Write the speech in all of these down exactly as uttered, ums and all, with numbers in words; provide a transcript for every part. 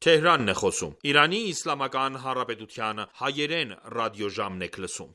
Թեհրանն է խոսում։ Իրանի Իսլամական Հանրապետության հայերեն ռադիոժամն եք լսում։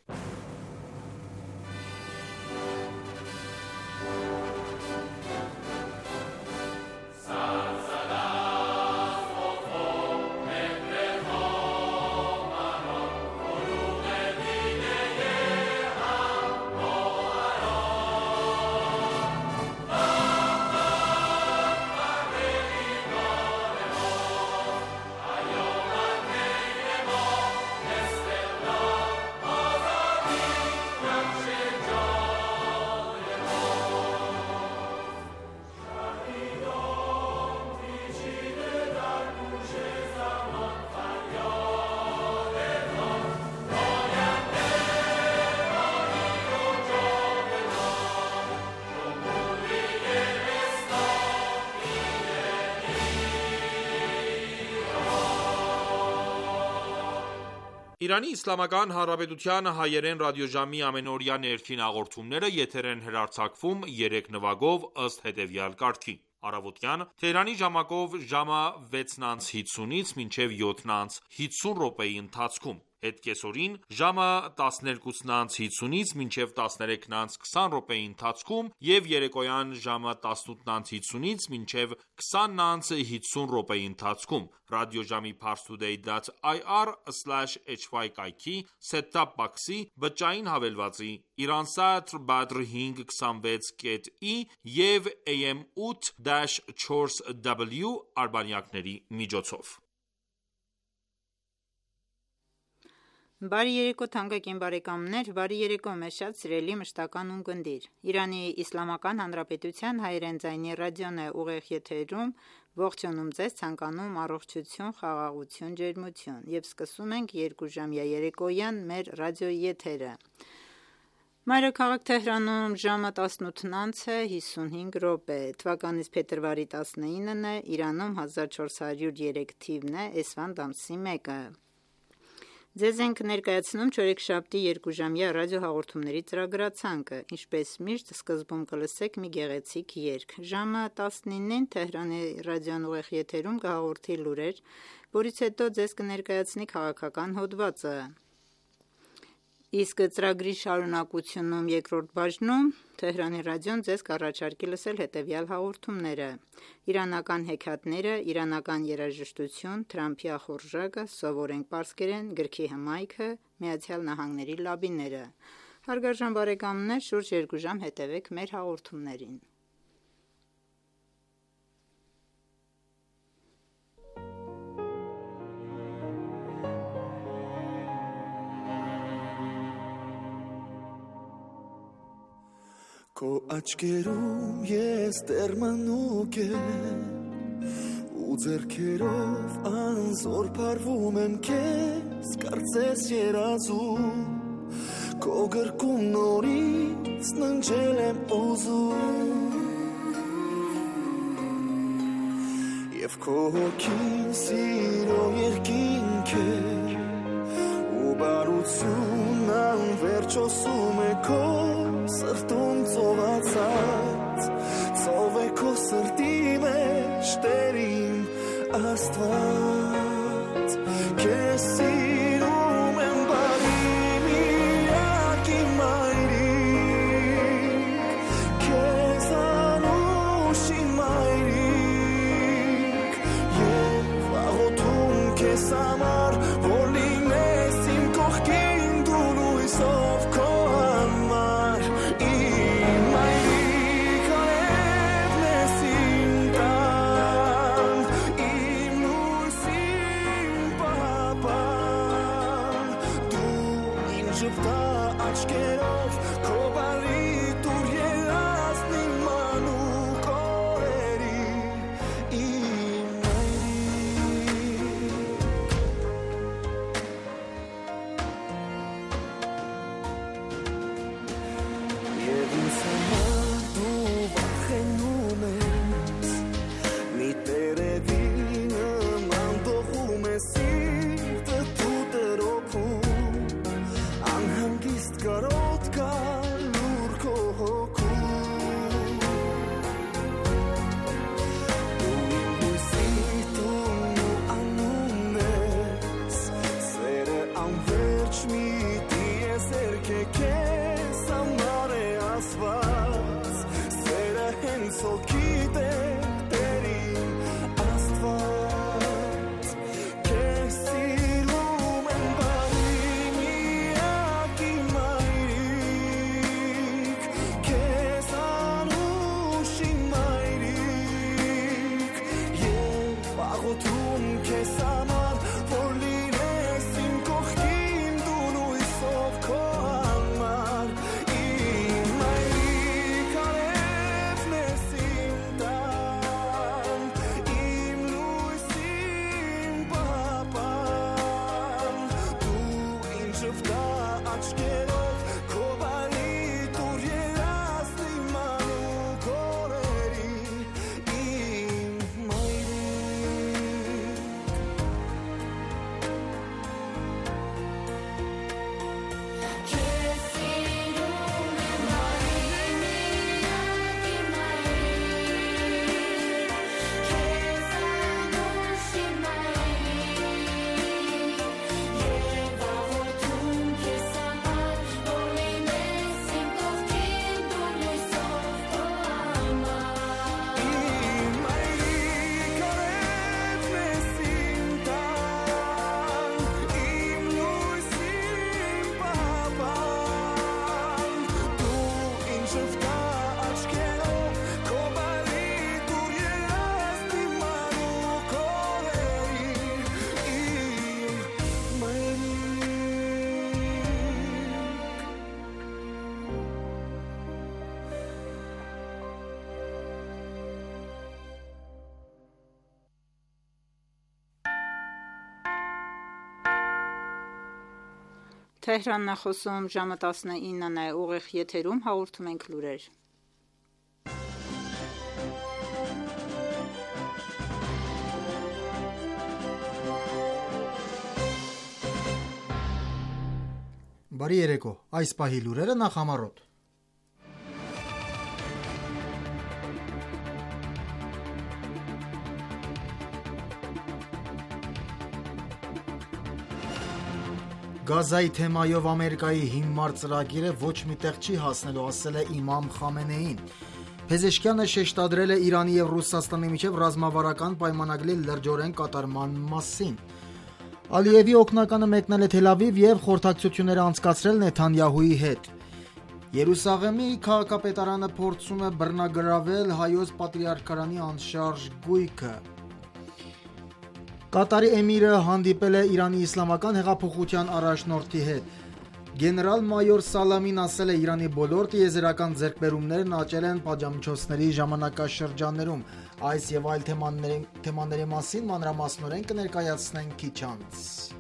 Իրանի Իսլամական Հանրապետության հայերեն ռադիոժամի ամենօրյա ներքին հաղորդումները եթեր են հեռարձակվում երեք նվագով ըստ հետևյալ կարգի. Առավոտյան Թեհրանի ժամակով ժամը վեցն անց հինգից մինչև յոթն անց հինգ րոպեի ընթացքում, հետ կեսօրին ժամը տասներկուսն անց հինգից մինչև տասներեքն անց քսան րոպեի ընթացքում և երեկոյան ժամը տասնութն անց հինգից մինչև քսանն անց հինգ րոպեի ընթացքում ռադիոժամի parstoday dot i r slash h y կայքի set-top box-ի բջջային հավելվածի Iransat Badr հինգ քսանվեց կետ ի և A M ութ չորս W արբանյակների միջոցով։ Բարի երեկո թանկագին բարեկամներ, բարի երեկո մեզ շատ սիրելի մշտական ունկնդիր։ Իրանի Իսլամական Հանրապետության հայերեն ձայնի ռադիոն է ուղիղ եթերում, ողջունում ձեզ, ցանկանում առողջություն, խաղաղություն, ջերմություն և սկսում ենք երկուժամյա երեկոյան մեր ռադիոյի եթերը։ Մայրաքաղաք Թեհրանում ժամը տասնութն անց է հիսունհինգ րոպե, թվականից փետրվարի տասնինն է, Իրանում հազար չորս հարյուր երեք թիվն է, էսվանդ ամսի մեկը։ Ձեզ ենք ներկայացնում չորեքշաբթի երկուժամյա ռադիոհաղորդումների ծրագրացանկը, ինչպես միշտ սկզբում կլսեք մի գեղեցիկ երգ։ Ժամը տասնինին Թեհրանի ռադիոն ուղիղ եթերում կհաղորդի լուրեր, որից հետո ձեզ կներկայացնի քաղաքական հոդվածը։ Իսկ ծրագրի շարունակությունում երկրորդ բաժնում Թեհրանի ռադիոն ձեզ կառաջարկի լսել հետևյալ հաղորդումները. Իրանական հեքիաթները, իրանական երաժշտություն, Թրամփի ախորժակը, սովորենք պարսկերեն, գրքի հմայքը, Միացյալ Նահանգների լաբիները։ Հարգարժան բարեկամներ, շուրջ երկու ժամ հետևեք մեր հաղորդումներին։ Քո աչքերում ես դեռ մանուկ եմ ու ձեռքերով անզոր փարվում եմ քեզ կարծես երազում քո գրկում նորից ննջել եմ ուզում և քո հոգին սիրո երկինք է ու բարությունն անվերջ հոսում է քո սրտում ծովացած ծով է քո սրտի մեջ Տերին Աստված քեզ սիրում եմ բարի միակի մայրիկ քեզ անուշի մայրիկ և աղոթում քեզ համար որ լինես իմ կողքին դու լույսով քո համար Իմ Թեհրանն է խոսում, ժամը տասնինն է, ուղիղ եթերում հաղորդում ենք լուրեր։ Բարի երեկո, այս պահի լուրերը նախամարոտ։ Գազայի թեմայով Ամերիկայի հիմնարար ծրագիրը ոչ միտեղ չի հասնելու, ասել է Իմամ Խամենեին։ Փեզեշքյանը շեշտադրել է Իրանի և Ռուսաստանի միջև ռազմավարական պայմանագրի լրջորեն կատարման մասին։ Ալիևի օգնականը մեկնել է Թել Ավիվ և խորհրդակցություններ անցկացրել Նեթանյահուի հետ։ Երուսաղեմի քաղաքապետարանը փորձում է բռնագրավել հայոց պատրիարքարանի անշարժ գույքը։ Կատարի էմիրը հանդիպել է Իրանի իսլամական հեղափոխության առաջնորդի հետ։ Գեներալ-մայոր Սալամին ասել է Իրանի բոլոր տիեզերական ձեռքբերումներն աճել են պատժամիջոցների ժամանակաշրջաններում։ Այս եւ այլ թեմաների, թեմաների մասին մանրամասնորեն կներկայացնենք քիչ անց։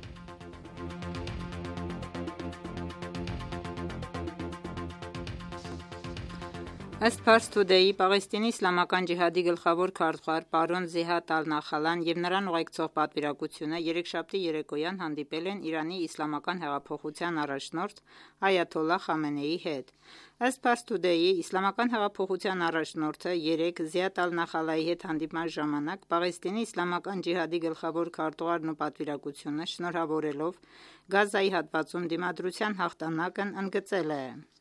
Ըստ Pars Today-ի Պաղեստինի իսլամական ջիհադի գլխավոր քարտուղար պարոն Զիհադ Ալ-Նախալան և նրան ուղեկցող պատվիրակությունը երեքշաբթի երեկոյան հանդիպել են Իրանի իսլամական հեղափոխության առաջնորդ Այաթոլլահ Խամենեիի հետ։ Ըստ Pars Today-ի իսլամական հեղափոխության առաջնորդը երեկ Զիհադ Ալ-Նախալայի հետ հանդիպման ժամանակ Պաղեստինի իսլամական ջիհադի գլխավոր քարտուղարն ու պատվիրակությունը շնորհավորելով Գազայի հատվածում դիմադրության հաղթանակն ընդգծել է։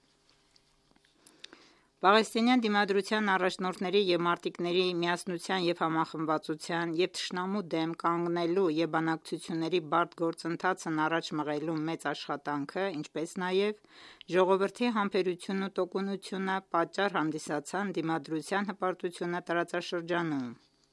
Պաղեստինյան դիմադրության առաջնորդների և մարտիկների միասնության և համախմբվածության և թշնամու դեմ կանգնելու և բանակցությունների բարդ գործընթացն առաջ մղելու մեծ աշխատանքը, ինչպես նաև ժողովրդի համբերությունն ու տոկունությունը պատճառ հանդիսացան դիմադրության հպարտությունը տարածաշրջանում։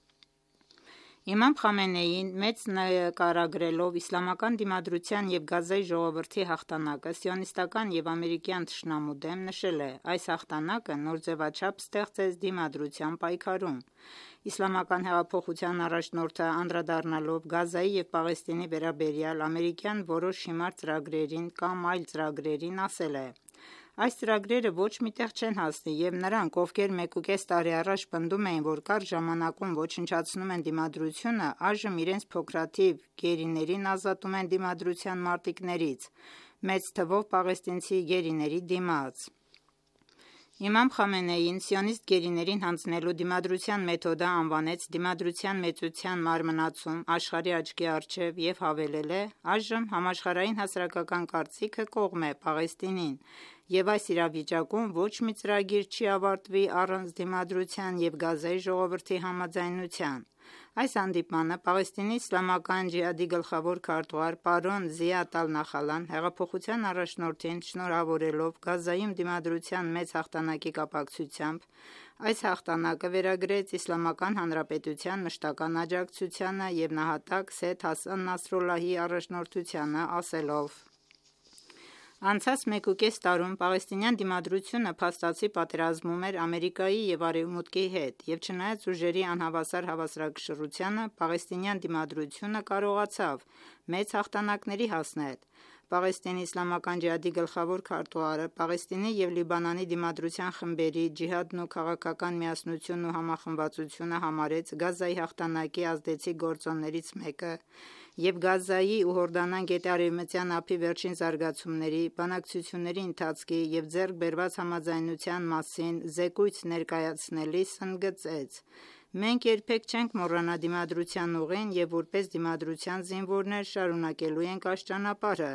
Իմամ Խամենեին մեծ նկարագրելով իսլամական դիմադրության և Գազայի ժողովրդի հաղթանակը սիոնիստական և ամերիկյան թշնամու դեմ նշել է. «Այս հաղթանակը նոր ձևաչափ ստեղծեց դիմադրության պայքարում»։ Իսլամական հեղափոխության առաջնորդը անդրադառնալով Գազայի և Պաղեստինի վերաբերյալ ամերիկյան որոշ հիմար ծրագրերին կամ այլ ծրագրերին ասել է. «Այս ծրագրերը ոչ միտեղ չեն հասնի և նրանք, ովքեր մեկուկես տարի առաջ պնդում էին, որ կարճ ժամանակում ոչնչացնում են դիմադրությունը, այժմ իրենց փոքրաթիվ գերիներին ազատում են դիմադրության մարտիկներից, մեծ թվով պաղեստինցի գերիների դիմաց»։ Իմամ Խամենեին սիոնիստ գերիներին հանձնելու դիմադրության մեթոդը անվանեց դիմադրության մեծության մարմնացում աշխարհի աչքի առջև և հավելել է. «Այժմ համաշխարհային հասարակական կարծիքը կողմ է Պաղեստինին, և այս իրավիճակում ոչ մի ծրագիր չի ավարտվի առանց դիմադրության և Գազայի ժողովրդի համաձայնության»։ Այս հանդիպմանը Պաղեստինի իսլամական ջիհադի գլխավոր քարտուղար պարոն Զիադ Ալ-Նախալան հեղափոխության առաջնորդին շնորհավորելով Գազայում դիմադրության մեծ հաղթանակի կապակցությամբ այս հաղթանակը վերագրեց Իսլամական Հանրապետության մշտական աջակցությանը և նահատակ Սեյեդ Հասան Նասրալլահի առաջնորդությանը, ասելով. «Անցած մեկուկես տարում պաղեստինյան դիմադրությունը փաստացի պատերազմում էր Ամերիկայի և Արևմուտքի հետ, և չնայած ուժերի անհավասար հավասարակշռությանը, պաղեստինյան դիմադրությունը կարողացավ մեծ հաղթանակների հասնել»։ Պաղեստինի իսլամական ջիհադի գլխավոր քարտուղարը Պաղեստինի և Լիբանանի դիմադրության խմբերի ջիհադն ու քաղաքական միասնությունն ու համախմբվածությունը համարեց Գազայի հաղթանակի ազդեցիկ գործոններից մեկը և Գազայի ու Հորդանան գետի Արևմտյան ափի վերջին զարգացումների, բանակցությունների ընթացքի և ձեռք բերված համաձայնության մասին զեկույց ներկայացնելիս ընդգծեց. «Մենք երբեք չենք մոռանա դիմադրության ուղին և որպես դիմադրության զինվորներ շարունակելու ենք այս ճանապարհը»։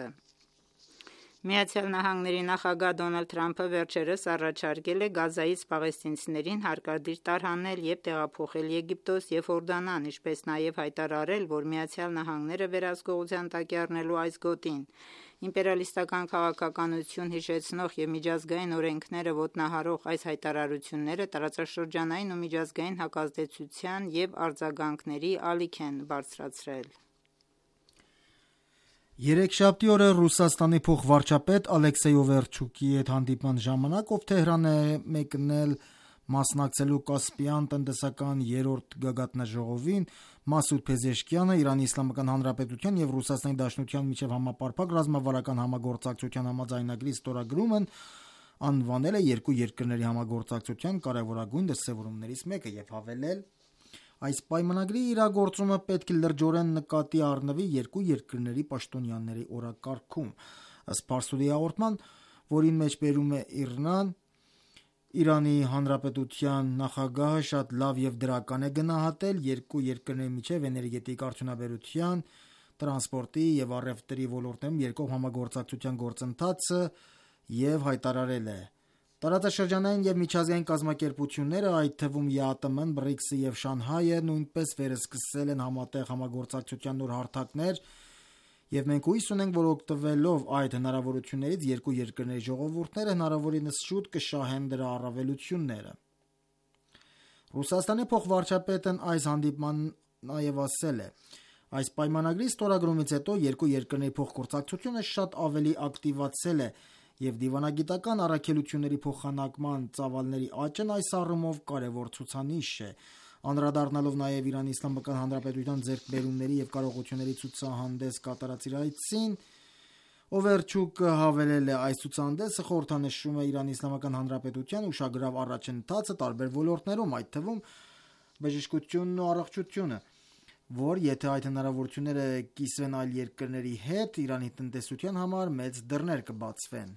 ԱՄՆ նախագահ Դոնալդ Թրամփը վերջերս առաջարկել է Գազայից պաղեստինցիներին հարկադիր տարհանել և տեղափոխել Եգիպտոս և Հորդանան, ինչպես նաև հայտարարել, որ ԱՄՆ-ը վերահսկողության տակ է առնելու այս գոտին։ Իմպերիալիստական քաղաքականություն հիշեցնող և միջազգային օրենքները ոտնահարող այս հայտարարությունները տարածաշրջանային ու միջազգային հակազդեցության և արձագանքների ալիք են բարձրացրել։ Երեքշաբթի օրը Ռուսաստանի փոխվարչապետ Ալեքսեյ Օվերչուկի հետ հանդիպման ժամանակ, ով Թեհրան է մեկնել Մասնակցելու Կասպիան տնտեսական երրորդ գագաթնաժողովին Մասուդ Փեզեշքյանը Իրանի Իսլամական Հանրապետության եւ Ռուսաստանի Դաշնության միջև համապարփակ ռազմավարական համագործակցության համաձայնագրի ստորագրումն անվանել է երկու երկրների համագործակցության կարևորագույն դրսևորումներից մեկը եւ հավելել. այս պայմանագրի իրագործումը պետք է լրջորեն նկատի առնվի երկու երկրների պաշտոնյաների օրակարգում։ Ըստ Փարսուդի հաղորդման, որին մեջ բերում է Իռնան, Իրանի Հանրապետության նախագահը շատ լավ եւ դրական է գնահատել երկու երկրների միջև էներգետիկ արդյունաբերության, տրանսպորտի եւ առևտրի ոլորտներում երկկողմ համագործակցության գործընթացը եւ հայտարարել է. Տարածաշրջանային եւ միջազգային կազմակերպությունները, այդ թվում ԵԱՏՄ-ն, բրիքսը եւ Շանհայը նույնպես վերսկսել են համատեղ համագործակցության նոր հարթակներ եւ մենք հույս ունենք, որ օգտվելով այդ հնարավորություններից երկու երկրների ժողովուրդները հնարավորինս շուտ կշահեն դրա առավելությունները։ Ռուսաստանի փոխվարչապետն այս հանդիպման նաեւ ասել է. այս պայմանագրի ստորագրումից հետո երկու երկրների փոխգործակցությունը շատ ավելի ակտիվացել է եւ դիվանագիտական առաքելությունների փոխանակման ծավալների աճն այս առումով կարևոր ցուցանիշ է։ Անդրադառնալով նաև Իրանի Իսլամական Հանրապետության ձեռքբերումների եւ կարողությունների ցուցահանդես կատարած իր այցին, Օվերչուկը հավելել է. այս ցուցահանդեսը խորհրդանշում է Իրանի Իսլամական Հանրապետության ուշագրավ առաջընթացը տարբեր ոլորտներում, այդ թվում բժշկությունն ու առողջությունը, որ եթե այդ հնարավորությունները կիսվեն այլ երկրների հետ, Իրանի տնտեսության համար մեծ դռներ կբացվեն։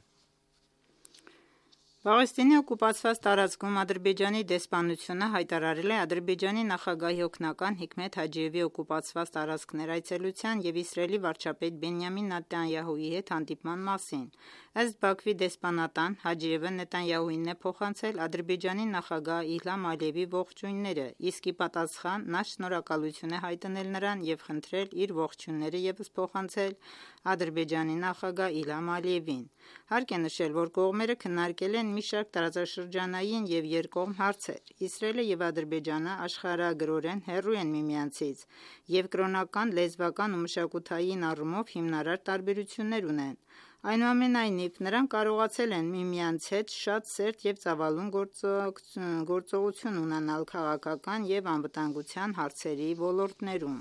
Պաղեստինի օկուպացված տարածքում Ադրբեջանի դեսպանությունը հայտարարել է Ադրբեջանի նախագահի օգնական Հիկմեթ Հաջիևի օկուպացված տարածքներ այցելության եւ Իսրայելի վարչապետ Բենյամին Նեթանյահուի հետ հանդիպման մասին։ Ըստ Բաքվի դեսպանատան, Հաջիևը Նեթանյահուին է փոխանցել Ադրբեջանի նախագահ Իլհամ Ալիևի ողջույնները, իսկ ի պատասխան նա շնորհակալություն է հայտնել նրան եւ խնդրել իր ողջույնները եւս փոխանցել Ադրբեջանի նախագահ Իլհամ Ալիևին։ Հարկ է նշել, որ կողմերը քննարկել են մի շարք տարածաշրջանային եւ երկկողմ հարցեր։ Իսրայելը եւ Ադրբեջանը աշխարհագրորեն հեռու են միմյանցից եւ կրոնական, լեզվական ու մշակութային առումով հիմնարար տարբերություններ ունեն։ Այնուամենայնիվ, նրանք կարողացել են միմյանց հետ շատ սերտ եւ ծավալուն գործողություն ունենալ քաղաքական եւ անվտանգության հարցերի ոլորտներում։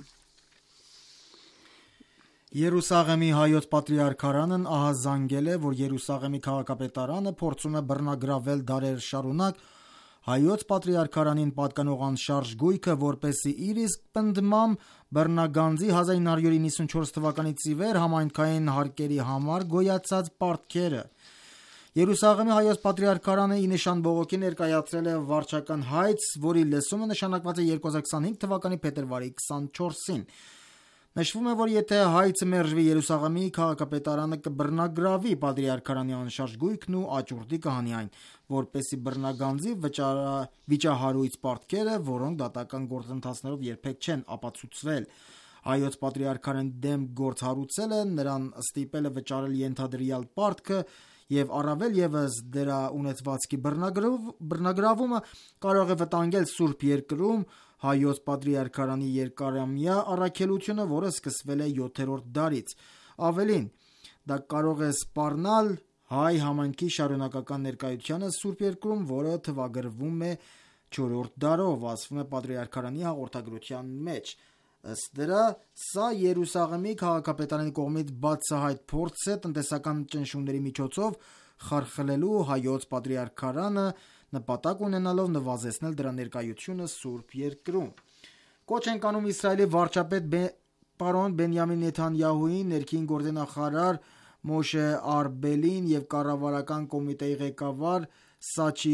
Երուսաղեմի հայոց պատրիարքարանն ահազանգել է, որ Երուսաղեմի քաղաքապետարանը փորձում է բռնագրավել դարեր շարունակ հայոց պատրիարքարանին պատկանող անշարժ գույքը, որպեսզի իր իսկ պնդմամբ բռնագանձի հազար ինը հարյուր իննսունչորս թվականից ի վեր համայնքային հարկերի համար գոյացած պարտքերը։ Երուսաղեմի հայոց պատրիարքարանը ի նշան բողոքի ներկայացրել է վարչական հայց, որի լսումը նշանակված է երկու հազար քսանհինգ թվականի փետրվարի քսանչորսին։ Նշվում է, որ եթե հայցը մերժվի, Երուսաղեմի քաղաքապետարանը կբռնագրավի պատրիարքարանի անշարժ գույքն ու աճուրդի կհանի այն, որպեսզի բռնագանձի վիճահարույց պարտքերը, որոնք դատական գործընթացներով երբեք չեն ապացուցվել։ Հայոց պատրիարքարան դեմ գործ հարուցելը, նրան ստիպել է վճարել ենթադրյալ պարտքը եւ առավել եւս դրա ունեցվածքի բռնագրավումը կարող է վտանգել Սուրբ Երկրում հայոց պատրիարքարանի երկարամյա առաքելությունը, որը սկսվել է յոթերորդ դարից։ Ավելին, դա կարող է սպառնալ հայ համայնքի շարունակական ներկայությանը Սուրբ Երկրում, որը թվագրվում է չորրորդ դարով, ասվում է պատրիարքարանի հաղորդագրության մեջ։ Ըստ դրա, սա Երուսաղեմի քաղաքապետարանի կողմից բացահայտ փորձ է տնտեսական ճնշումների միջոցով խարխլելու հայոց պատրիարքարանը, նպատակ ունենալով նվազեցնել դրա ներկայությունը Սուրբ Երկրում։ Կոչ ենք անում Իսրայելի վարչապետ պարոն Բենյամին Նեթանյահուին, ներքին գործերի նախարար Մոշե Արբելին եւ կառավարական կոմիտեի ղեկավար Սաչի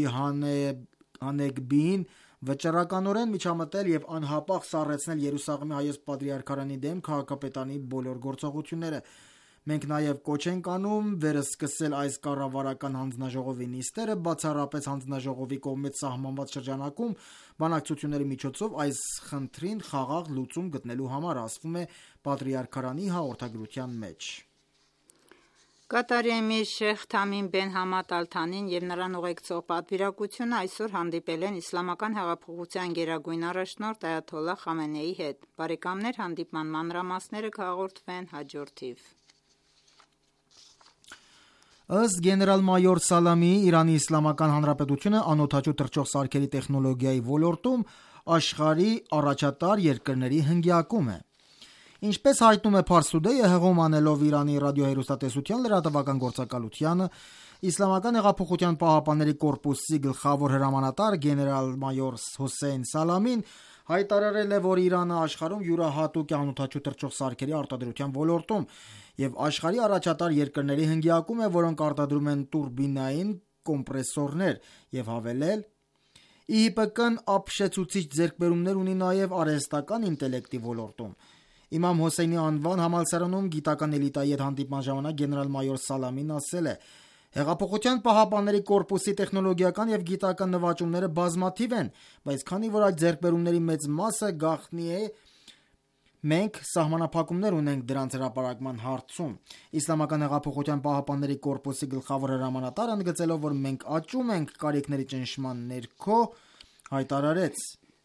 Հանեգբին վճռականորեն միջամտել եւ անհապաղ սառեցնել Երուսաղեմի հայոց պատրիարքարանի դեմ քաղաքապետարանի բոլոր գործողությունները։ Մենք նաև կոչ ենք անում վերսկսել այս կառավարական հանձնաժողովի նիստերը, բացառապես հանձնաժողովի կողմից սահմանված շրջանակում բանակցությունների միջոցով այս խնդրին խաղաղ լուծում գտնելու համար, ասվում է պատրիարքարանի հաղորդագրության մեջ։ Կատարի էմիր Շեյխ Թամիմ բեն Համադ Ալ-Թանին եւ նրան ուղեկցող պատվիրակությունը այսօր հանդիպել են Իսլամական հեղափոխության գերագույն առաջնորդ Այաթոլլահ Խամենեիի հետ։ Բարեկամներ, հանդիպման մանրամասները կհաղորդվեն հաջորդիվ։ Ըստ գեներալ-մայոր Սալամիի, Իրանի Իսլամական Հանրապետությունը անօդաչու թռչող սարքերի տեխնոլոգիայի ոլորտում աշխարհի առաջատար երկրների հնգյակում է։ Ինչպես հայտնում է Pars Today-ը, հղում անելով Իրանի ռադիոհեռուստատեսության լրատվական գործակալությանը, Իսլամական հեղափոխության պահապանների կորպուսի գլխավոր հրամանատար գեներալ-մայոր Հոսեյն Սալամին հայտարարել է, որ Իրանը աշխարհում յուրահատուկ է անօդաչու թռչող սարքերի արտադրության ոլորտում եւ աշխարհի առաջատար երկրների հնգյակում է, որոնք արտադրում են տուրբինային կոմպրեսորներ, եւ հավելել. «ԻՀՊԿ-ն ապշեցուցիչ ձեռքբերումներ ունի նաեւ արհեստական ինտելեկտի ոլորտում»։ Իմամ Հոսեյնի անվան համալսարանում գիտական էլիտայի հետ հանդիպման ժամանակ գեներալ-մայոր Սալամին ասել է. «Հեղափոխության պահապանների կորպուսի տեխնոլոգիական եւ գիտական նվաճումները բազմաթիվ են, բայց քանի որ այդ ձեռքբերումների մեծ մասը գաղտնի է, մենք սահմանափակումներ ունենք դրանց հրապարակման հարցում»։ Իսլամական հեղափոխության պահապանների կորպուսի գլխավոր հրամանատարը ընդգծելով, որ մենք աճում ենք կարիքների ճնշման ներքո, հայտարարեց.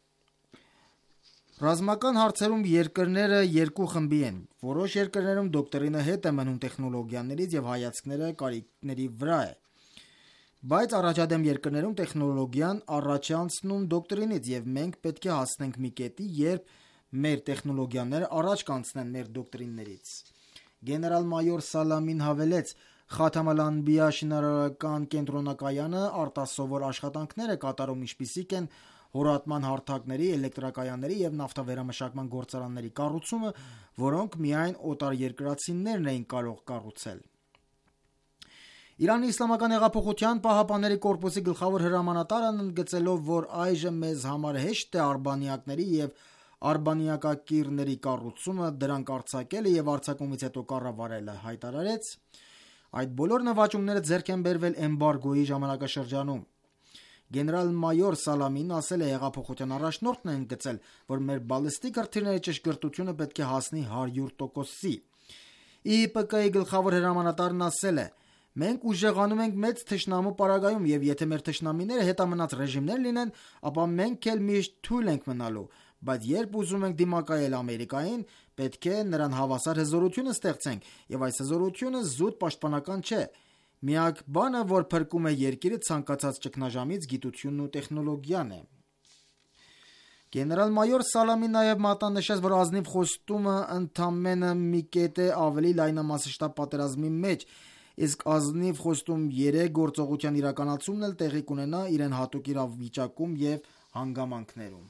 «Ռազմական հարցերում երկրները երկու խմբի են. որոշ երկրներում դոկտրինը հետ է մնում տեխնոլոգիաներից եւ հայացքները կարիքների վրա է, բայց առաջադեմ երկրներում տեխնոլոգիան առաջ է անցնում դոկտրինից եւ մենք պետք է հասնենք մի կետի, երբ մեր տեխնոլոգիաները առաջ կանցնեն մեր դոկտրիններից»։ Գեներալ-մայոր Սալամին հավելեց. «Խաթամ ալ-Անբիա շինարարական կենտրոնակայանը արտասովոր աշխատանքներ է կատարում, ինչպիսիք են հորատման հարթակների, էլեկտրակայանների եւ նավթավերամշակման գործարանների կառուցումը, որոնք միայն օտարերկրացիներն էին կարող կառուցել»։ Իրանի Իսլամական հեղափոխության պահապանների կորպուսի գլխավոր հրամանատարն ընդգծելով, որ այժմ մեզ համար հեշտ է արբանյակների եւ արբանյակակիրների կառուցումը, դրանք արձակելը եւ արձակումից հետո կառավարելը, հայտարարեց. «Այդ բոլոր նվաճումները ձեռք են բերվել էմբարգոյի ժամանակաշրջանում»։ Գեներալ-մայոր Սալամին ասել է. «Հեղափոխության առաջնորդն է ընդգծել, որ մեր բալիստիկ հրթիռների ճշգրտությունը պետք է հասնի հարյուր տոկոսի»։ ԻՀՊԿ-ի գլխավոր հրամանատարն ասել է. «Մենք ուժեղանում ենք մեծ թշնամու պարագայում եւ եթե մեր թշնամիները հետամնաց ռեժիմներ լինեն, ապա մենք էլ միշտ թույլ ենք մնալու, բայց երբ ուզում ենք դիմակայել Ամերիկային, պետք է նրան հավասար հզորություն ստեղծենք եւ այս հզորությունը զուտ պաշտպանական չէ։ Միակ բանը, որ փրկում է երկիրը ցանկացած ճգնաժամից, գիտությունն ու տեխնոլոգիան է»։ Գեներալ-մայոր Սալամին նաև մատնանշեց, որ ազնիվ խոստումը ընդամենը մի կետ է ավելի լայնամասշտաբ պատերազմի մեջ, իսկ ազնիվ խոստում երեք գործողության իրականացումն էլ տեղի կունենա իրեն հատուկ իրավիճակում եւ հանգամանքներում։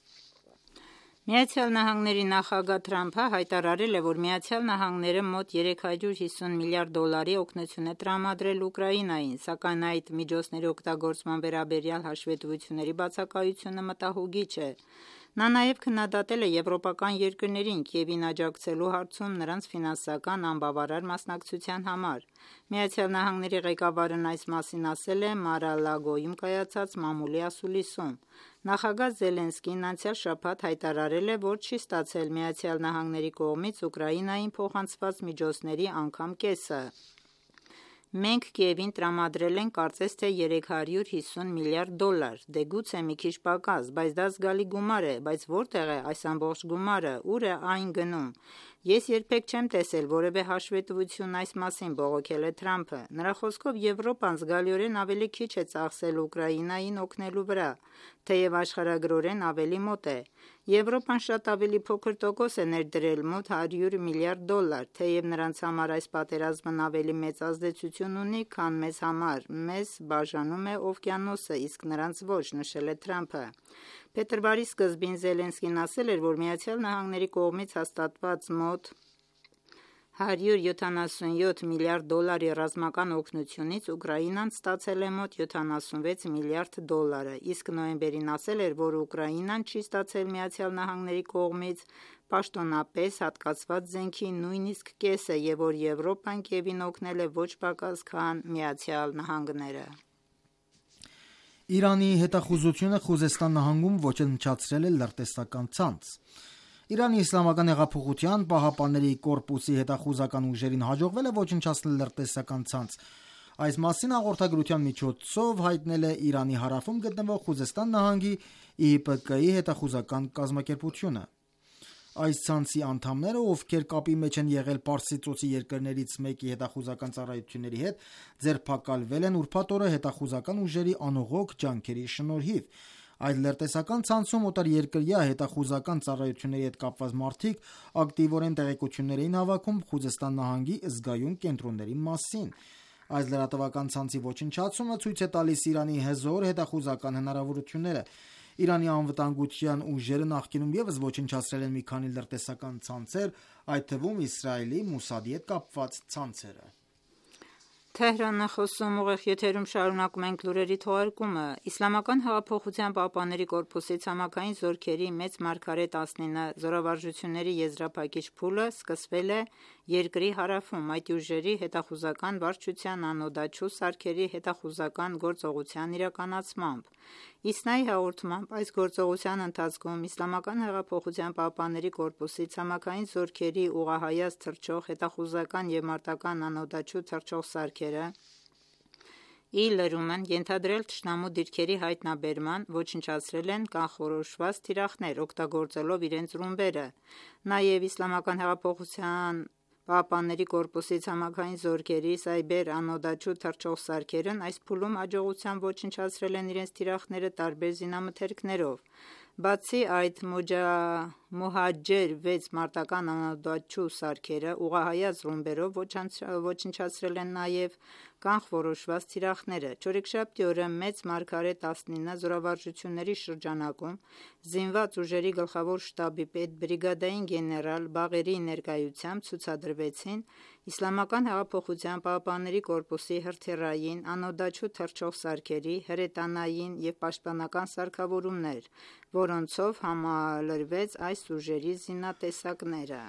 Միացյալ Նահանգների նախագահ Թրամփը հայտարարել է, որ Միացյալ Նահանգները մոտ երեք հարյուր հիսուն միլիարդ դոլարի օգնություն է տրամադրել Ուկրաինային, սակայն այդ միջոցների օգտագործման վերաբերյալ հաշվետվությունների բացակայությունը մտահոգիչ է։ Նա նաև քննադատել է եվրոպական երկրներին Կիևին աջակցելու հարցում նրանց ֆինանսական անբավարար մասնակցության համար։ Միացյալ Նահանգների ղեկավարն այս մասին ասել է Մար-a-Լագոյում կայացած մամուլի ասուլիսում։ Նախագահ Զելենսկին անցյալ շաբաթ հայտարարել է, որ չի ստացել Միացյալ Նահանգների կողմից Ուկրաինային փոխանցված միջոցների անգամ կեսը։ Մենք Կիևին տրամադրել ենք կարծես թե երեք հարյուր հիսուն միլիարդ դոլար, դե գուցե մի քիչ պակաս, բայց դա զգալի գումար է, բայց որտեղ է այս ամբողջ գումարը, ուր է այն գնում։ Ես երբեք չեմ տեսել որևէ հաշվետվություն այս մասին, բողոքել է Թրամփը։ Նրա խոսքով Եվրոպան զգալիորեն ավելի քիչ է ծախսել Ուկրաինային օգնելու վրա, թեև աշխարհագրորեն ավելի մոտ է։ Եվրոպան շատ ավելի փոքր տոկոս է ներդրել՝ մոտ հարյուր միլիարդ դոլար, թեև նրանց համար այս պատերազմն ավելի մեծ ազդեցություն ունի, քան մեզ համար, մեզ բաժանում է օվկիանոսը, իսկ նրանց ոչ, նշել է Թրամփը։ Փետրվարի սկզբին Զելենսկին ասել էր, որ Միացյալ Նահանգների կողմից հաստատված մոտ հարյուր յոթանասունյոթ միլիարդ դոլարի ռազմական օգնությունից Ուկրաինան ստացել է մոտ յոթանասունվեց միլիարդ դոլարը, իսկ նոյեմբերին ասել էր, որ Ուկրաինան չի ստացել Միացյալ Նահանգների կողմից պաշտոնապես հատկացված զենքի նույնիսկ կեսը եւ որ Եվրոպան Կիևին օգնել է ոչ պակաս, քան Միացյալ Նահանգները։ Իրանի հետախուզությունը Խուզեստան նահանգում ոչնչացրել է լրտեսական ցանց։ Իրանի Իսլամական հեղափոխության պահապանների կորպուսի հետախուզական ուժերին հաջողվել է ոչնչացնել լրտեսական ցանց։ Այս մասին հաղորդագրության միջոցով հայտնել է Իրանի հարավում գտնվող Խուզեստան նահանգի ԻՀՊԿ-ի հետախուզական կազմակերպությունը։ Այս ցանցի անդամները, ովքեր կապի մեջ են եղել Պարսից ծոցի երկրներից մեկի հետախուզական ծառայությունների հետ, ձերբակալվել են ուրբաթ օրը հետախուզական ուժերի անողոք ջանքերի շնորհիվ։ Այդ լրտեսական ցանցում օտարերկրյա հետախուզական ծառայությունների հետ կապված մարդիկ ակտիվորեն տեղեկություններ էին հավաքում Խուզեստան նահանգի զգայուն կենտրոնների մասին։ Այս լրատվական ցանցի ոչնչացումը ցույց է տալիս Իրանի հզոր հետախուզական հնարավորությունները։ Իրանի անվտանգության ուժերը նախկինում ևս ոչնչացրել են մի քանի լրտեսական ցանցեր, այդ թվում Իսրայելի Մոսադի հետ կապված ցանցերը։ Թեհրանը խոսում ուղիղ եթերում շարունակում ենք լուրերի թողարկումը։ Իսլամական հեղափոխության պահապանների կորպուսի ցամաքային զորքերի մեծ մարգարե տասնինը զորավարժությունների եզրափակիչ փուլը սկսվել է երկրի հարավում այդ ուժերի հետախուզական վարչության անօդաչու սարքերի հետախուզական գործողության իրականացմամբ։ Իսնայի հաղորդմամբ այս գործողության ընթացքում Իսլամական հեղափոխության պահապանների կորպուսի ցամաքային զորքերի ուղղահայաց թռչող հետախուզական և մարտական անօդաչու թռչող սարքերը ի լրում են ենթադրել թշնամու դիրքերի հայտնաբերման, ոչնչացրել են կանխորոշված թիրախներ, օգտագործելով իրենց ռումբերը։ Նաև Իսլամական հեղափոխության պահապանների կորպուսի ցամաքային զորքերի սայբեր անօդաչու թռչող սարքերն այս փուլում հաջողությամբ ոչնչացրել են իրենց թիրախները տարբեր զինամթերքներով։ Բացի այդ, Մոհաջեր վեց մարտական անօդաչու սարքերը ուղղահայաց ռումբերով ոչնչացրել են նաև կանխորոշված թիրախները։ Չորեքշաբթի օրը մեծ մարգարե տասնինը զորավարժությունների շրջանակում զինված ուժերի գլխավոր շտաբի պետ բրիգադային գեներալ Բաղերի ներկայությամբ ցուցադրվեցին Իսլամական հեղափոխության պահապանների կորպուսի հրթիռային, անօդաչու թռչող սարքերի, հրետանային և պաշտպանական սարքավորումներ, որոնցով համալրվեց այս ուժերի զինատեսակները։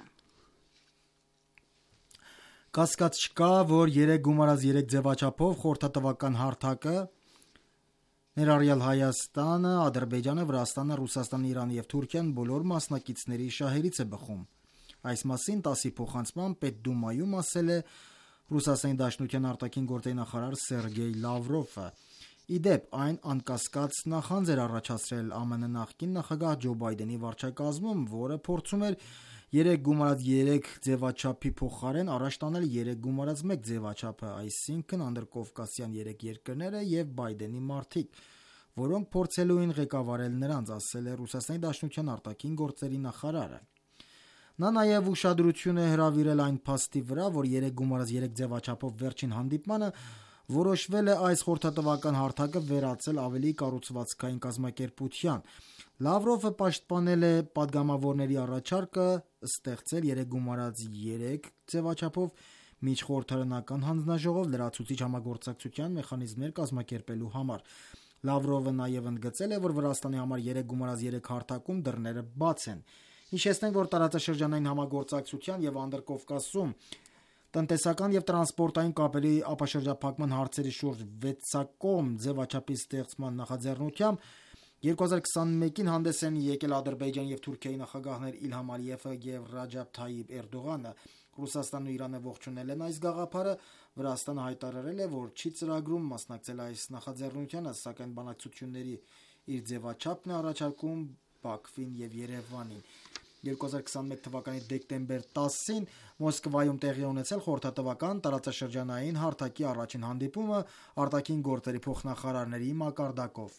Կասկած չկա, որ երեք գումարած երեք ձևաչափով խորհրդատվական հարթակը, ներառյալ Հայաստանը, Ադրբեջանը, Վրաստանը, Ռուսաստանը, Իրանը և Թուրքիան բոլոր մասնակիցների շահերից է բխում։ Այս մասին ՏԱՍՍ-ի փոխանցմամբ Պետդումայում ասել է Ռուսաստանի Դաշնության արտաքին գործերի նախարար Սերգեյ Լավրովը։ Ի դեպ, այն անկասկած նախանձ էր առաջացրել ԱՄՆ նախկին նախագահ Ջո Բայդենի վարչակազմում, որը փորձում էր երեք գումարած երեք ձևաչափի փոխարեն առաջ տանել երեք գումարած մեկ ձևաչափը, այսինքն անդրկովկասյան երեք երկրները և Բայդենի մարդիկ, որոնք փորձելու էին ղեկավարել նրանց, ասել է Ռուսաստանի Դաշնության արտաքին գործերի նախարարը։ Նա նաև ուշադրություն է հրավիրել այն փաստի վրա, որ երեք գումարած երեք ձևաչափով վերջին հանդիպմանը որոշվել է այս խորհրդատվական հարթակը վերածել ավելի կառուցվածքային կազմակերպության։ Լավրովը պաշտպանել է պատգամավորների առաջարկը ստեղծել երեք գումարած երեք ձևաչափով միջխորհրդարանական հանձնաժողով լրացուցիչ համագործակցության մեխանիզմներ կազմակերպելու համար։ Լավրովը նաև ընդգծել է, որ Վրաստանի համար երեք գումարած երեք հարթակում դռները բաց են։ Հիշեցնենք, որ տարածաշրջանային համագործակցության և Անդրկովկասում տնտեսական և տրանսպորտային կապերի ապաշրջափակման հարցերի շուրջ վեցակողմ ձևաչափի ստեղծման նախաձեռնությամբ երկու հազար քսանմեկին հանդես են եկել Ադրբեջանի և Թուրքիայի նախագահներ Իլհամ Ալիևը և Ռաջաբ Թայիպ Էրդողանը։ Ռուսաստանն ու Իրանը ողջունել են այս գաղափարը։ Վրաստանը հայտարարել է, որ չի ծրագրում մասնակցել այս նախաձեռնությանը, սակայն բանակցությունների իր ձևաչափն է առաջարկում Բաքվին և Երևանին։ երկու հազար քսանմեկ թվականի դեկտեմբեր տասին Մոսկվայում տեղի ունեցել խորհրդատվական տարածաշրջանային հարթակի առաջին հանդիպումը արտաքին գործերի փոխնախարարների մակարդակով։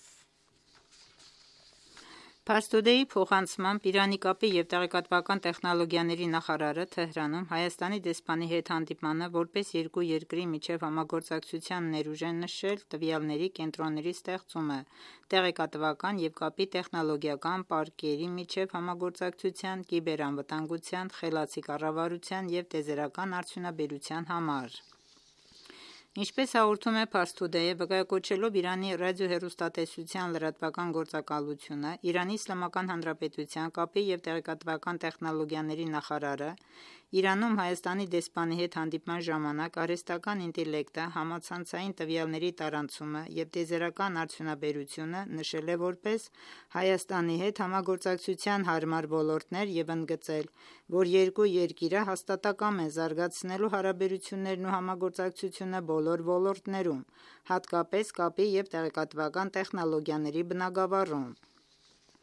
Փաստորեի փոխանցմամբ Իրանի կապի և տեղեկատվական տեխնոլոգիաների նախարարը Թեհրանում Հայաստանի դեսպանի հետ հանդիպմանը որպես երկու երկրի միջև համագործակցության ներուժ է նշել տվյալների կենտրոնների ստեղծումը, տեղեկատվական և կապի տեխնոլոգիական պարկերի միջև համագործակցության, կիբերանվտանգության, խելացի կառավարության և տիեզերական արդյունաբերության համար։ Ինչպես հաղորդում է Pars Today-ը, վկայակոչելով Իրանի ռադիոհեռուստատեսության լրատվական գործակալությունը, Իրանի Իսլամական Հանրապետության կապի և տեղեկատվական տեխնոլոգիաների նախարարը Իրանում Հայաստանի դեսպանի հետ հանդիպման ժամանակ արհեստական ինտելեկտը, համացանցային տվյալների տարանցումը և տիեզերական արդյունաբերությունը նշել է որպես Հայաստանի հետ համագործակցության հարմար ոլորտներ և ընդգծել, որ երկու երկիրը հաստատակամ են զարգացնելու հարաբերություններն ու համագործակցությունը բոլոր ոլորտներում, հատկապես կապի և տեղեկատվական տեխնոլոգիաների բնագավառում։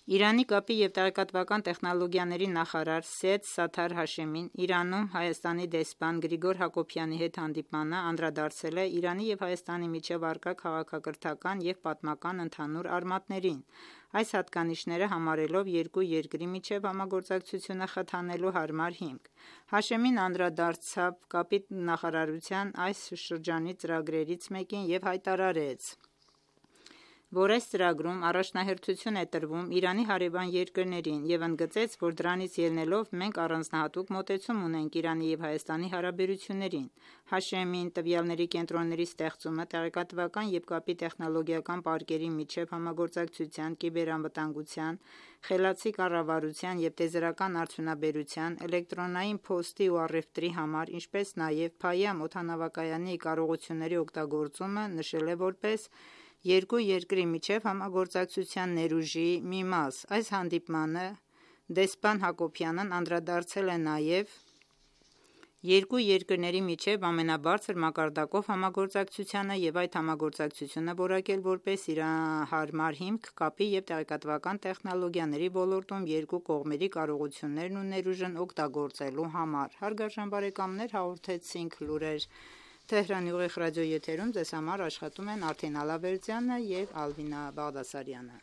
Իրանի կապի և տեղեկատվական տեխնոլոգիաների նախարար Սեյեդ Սաթար Հաշեմին Իրանում Հայաստանի դեսպան Գրիգոր Հակոբյանի հետ հանդիպմանը անդրադարձել է Իրանի և Հայաստանի միջև առկա քաղաքակրթական և պատմական ընդհանուր արմատներին, այս հատկանիշները համարելով երկու երկրի միջև համագործակցությունը խթանելու հարմար հիմք։ Հաշեմին անդրադարձավ կապի նախարարության այս շրջանի ծրագրերից մեկին և հայտարարեց, որ այս ծրագրում առաջնահերթություն է տրվում Իրանի հարևան երկրներին և ընդգծեց, որ դրանից ելնելով մենք առանձնահատուկ մոտեցում ունենք Իրանի և Հայաստանի հարաբերություններին։ Հաշեմին տվյալների կենտրոնների ստեղծումը, տեղեկատվական և կապի տեխնոլոգիական պարկերի միջև համագործակցության, կիբերանվտանգության, խելացի կառավարության և տիեզերական արդյունաբերության, էլեկտրոնային փոստի ու առևտրի համար, ինչպես նաև Փայամ օդանավակայանի կարողությունների օգտագործումը նշել է որպես երկու երկրի միջև համագործակցության ներուժի մի մաս։ Այս հանդիպմանը դեսպան Հակոբյանն անդրադարձել է նաև երկու երկրների միջև ամենաբարձր մակարդակով համագործակցությանը և այդ համագործակցությունը որակել որպես հարմար հիմք կապի և տեղեկատվական տեխնոլոգիաների ոլորտում երկու կողմերի կարողություններն ու ներուժն օգտագործելու համար։ Հարգարժան բարեկամներ, հաղորդեցինք լուրեր Թեհրանի ուղիղ ռադիոեթերում ձեզ համար աշխատում են Արթին Ալավերդյանը և Ալվինա Բաղդասարյանը։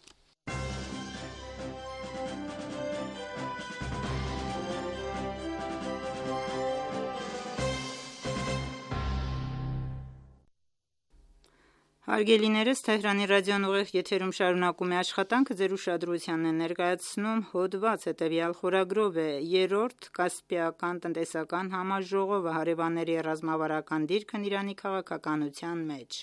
Հարգելիներս, Թեհրանի ռադիոն ուղիղ եթերում շարունակում է աշխատանքը, ձեր ուշադրությանն է ներկայացնում հոդված հետևյալ խորագրով է երրորդ Կասպիական տնտեսական համաժողովը հարևանների ռազմավարական դիրքն Իրանի քաղաքականության մեջ։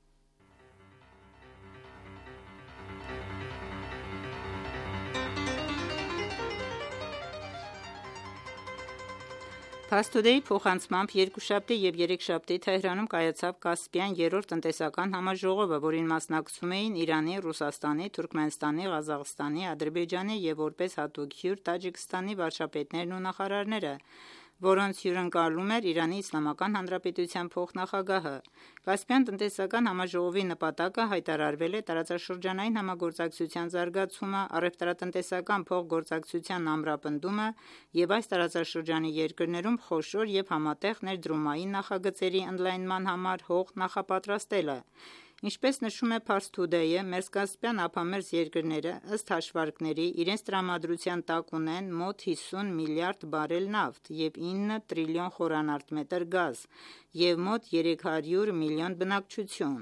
Փաստորեի փոխանցմամբ երկուշաբթի և երեքշաբթի Թեհրանում կայացավ Կասպիան երրորդ տնտեսական համաժողովը, որին մասնակցում էին Իրանի, Ռուսաստանի, Թուրքմենստանի, Ղազախստանի, Ադրբեջանի և որպես հատուկ հյուր Տաջիկստանի վարչապետներն ու նախարարները, որոնց հյուրընկալում էր Իրանի Իսլամական Հանրապետության փոխնախագահը։ Կասպիան տնտեսական համաժողովի նպատակը հայտարարվել է տարածաշրջանային համագործակցության զարգացումը, առևտրատնտեսական փոխգործակցության ամրապնդումը և այս տարածաշրջանի երկրներում խոշոր և համատեղ ներդրումային նախագծերի ընդլայնման համար հող նախապատրաստելը։ Ինչպես նշում է Pars Today-ը, մերձկասպյան ափամերձ երկրները, ըստ հաշվարկների, իրենց տրամադրության տակ ունեն մոտ հիսուն միլիարդ բարել նավթ և ինը տրիլիոն խորանարդ գազ և մոտ երեք հարյուր միլիոն բնակչություն։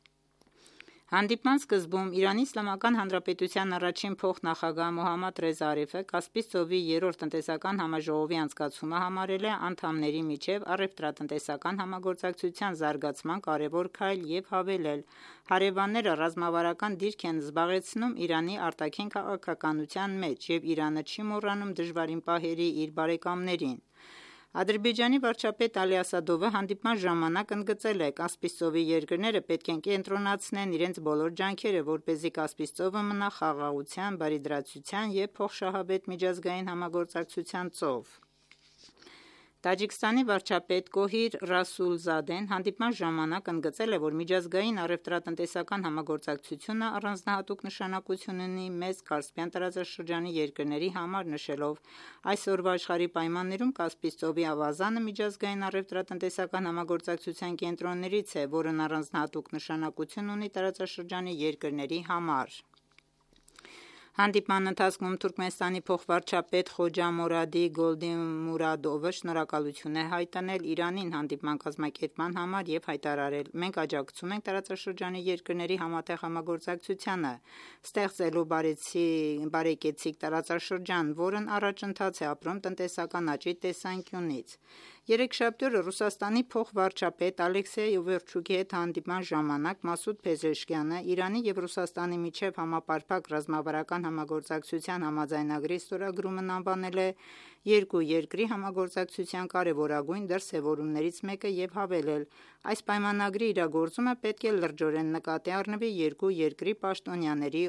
Հանդիպման սկզբում Իրանի Իսլամական Հանրապետության առաջին փոխնախագահ Մոհամմադ Ռեզա Արիֆը Կասպից ծովի երրորդ տնտեսական համաժողովի անցկացումը համարել է անդամների միջև առևտրատնտեսական համագործակցության զարգացման կարևոր քայլ և հավելել. հարևանները ռազմավարական դիրք են զբաղեցնում Իրանի արտաքին քաղաքականության մեջ, և Իրանը չի մոռանում դժվարին պահերի իր բարեկամներին։ Ադրբեջանի վարչապետ Ալի Ասադովը հանդիպման ժամանակ ընդգծել է. Կասպից ծովի երկրները պետք է կենտրոնացնեն իրենց բոլոր ջանքերը, որպեսզի Կասպից ծովը մնա խաղաղության, բարիդրացության և փոխշահավետ միջազգային համագործակցության ծով։ Տաջիկստանի վարչապետ Կոհիր Ռասուլզադեն հանդիպման ժամանակ ընդգծել է, որ միջազգային առևտրատնտեսական համագործակցությունը առանձնահատուկ նշանակություն ունի մեծ Կասպյան տարածաշրջանի երկրների համար, նշելով. «Այսօրվա աշխարհի պայմաններում Կասպից ծովի ավազանը միջազգային առևտրատնտեսական համագործակցության կենտրոններից է, որն առանձնահատուկ նշանակություն ունի տարածաշրջանի երկրների համար»։ Հանդիպման ընթացքում Թուրքմենստանի փոխվարչապետ Խոջա Մորադի Գոլդիմուրադովը շնորհակալություն է հայտնել Իրանին հանդիպման կազմակերպման համար և հայտարարել. «Մենք աջակցում ենք տարածաշրջանի երկրների համատեղ համագործակցությանը, ստեղծելու բարեկեցիկ տարածաշրջան, որն առաջընթաց է ապրում տնտեսական աճի տեսանկյունից»։ Երեքշաբթի օրը Ռուսաստանի փոխվարչապետ Ալեքսեյ Օվերչուկի հետ հանդիպման ժամանակ Մասուդ Փեզեշքյանը Իրանի և Ռուսաստանի միջև համապարփակ ռազմավարական համագործակցության համաձայնագրի ստորագրումն անվանել է երկու երկրի համագործակցության կարևորագույն դրսևորումներից մեկը և հավելել. «Այս պայմանագրի իրագործումը պետք է լրջորեն նկատի առնվի երկու երկրի պաշտոնյաների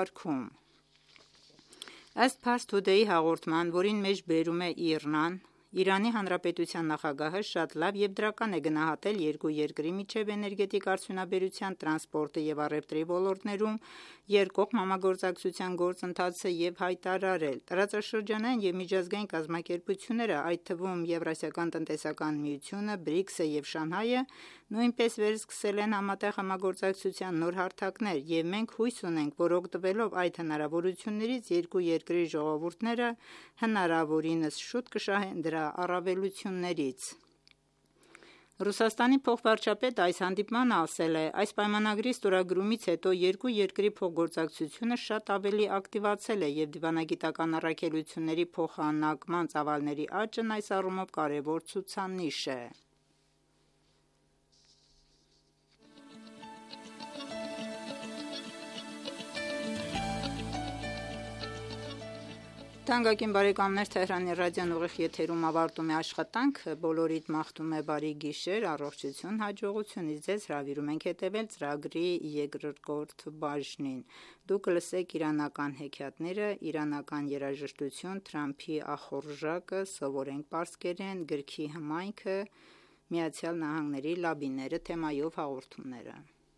օրակարգում»։ Ըստ Pars Today-ի հաղորդման, որին մեջ բերում է ԻՌՆԱ-ն, Իրանի Հանրապետության նախագահը շատ լավ և դրական է գնահատել երկու երկրի միջև էներգետիկ արդյունաբերության, տրանսպորտի և առևտրի ոլորտներում երկկողմ համագործակցության գործընթացը և հայտարարել. «Տարածաշրջանային և միջազգային կազմակերպությունները, այդ թվում Եվրասիական տնտեսական միությունը, բրիքսը և Շանհայը, նույնպես վերսկսել են համատեղ համագործակցության նոր հարթակներ, և մենք հույս ունենք, որ օգտվելով այդ հնարավորություններից երկու երկրի ժողովուրդները հնարավորինս շուտ կշահեն դրա առավելություններից»։ Ռուսաստանի փոխվարչապետը այս հանդիպմանը ասել է. «Այս պայմանագրի ստորագրումից հետո երկու երկրի փոխգործակցությունը շատ ավելի ակտիվացել է, և դիվանագիտական առաքելությունների փոխանակման ծավալների աճն այս առումով կարևոր ցուցանիշ է»։ Թանկագին բարեկամներ, Թեհրանի ռադիոն ուղիղ եթերում ավարտում է աշխատանքը, բոլորիդ մաղթում է բարի գիշեր, առողջություն, հաջողություն, իսկ ձեզ հրավիրում ենք հետևել ծրագրի երկրորդ բաժնին։ Դուք կլսեք իրանական հեքիաթները, իրանական երաժշտություն, Թրամփի ախորժակը, սովորենք պարսկերեն, գրքի հմայքը, Միացյալ Նահանգների լաբիները թեմայով հաղորդումները։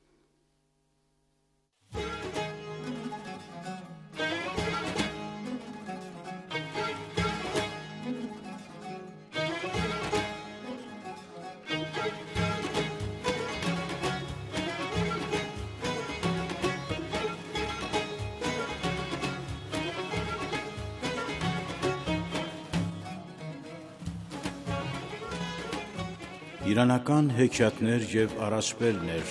Իրանական հեքիաթներ և առասպելներ։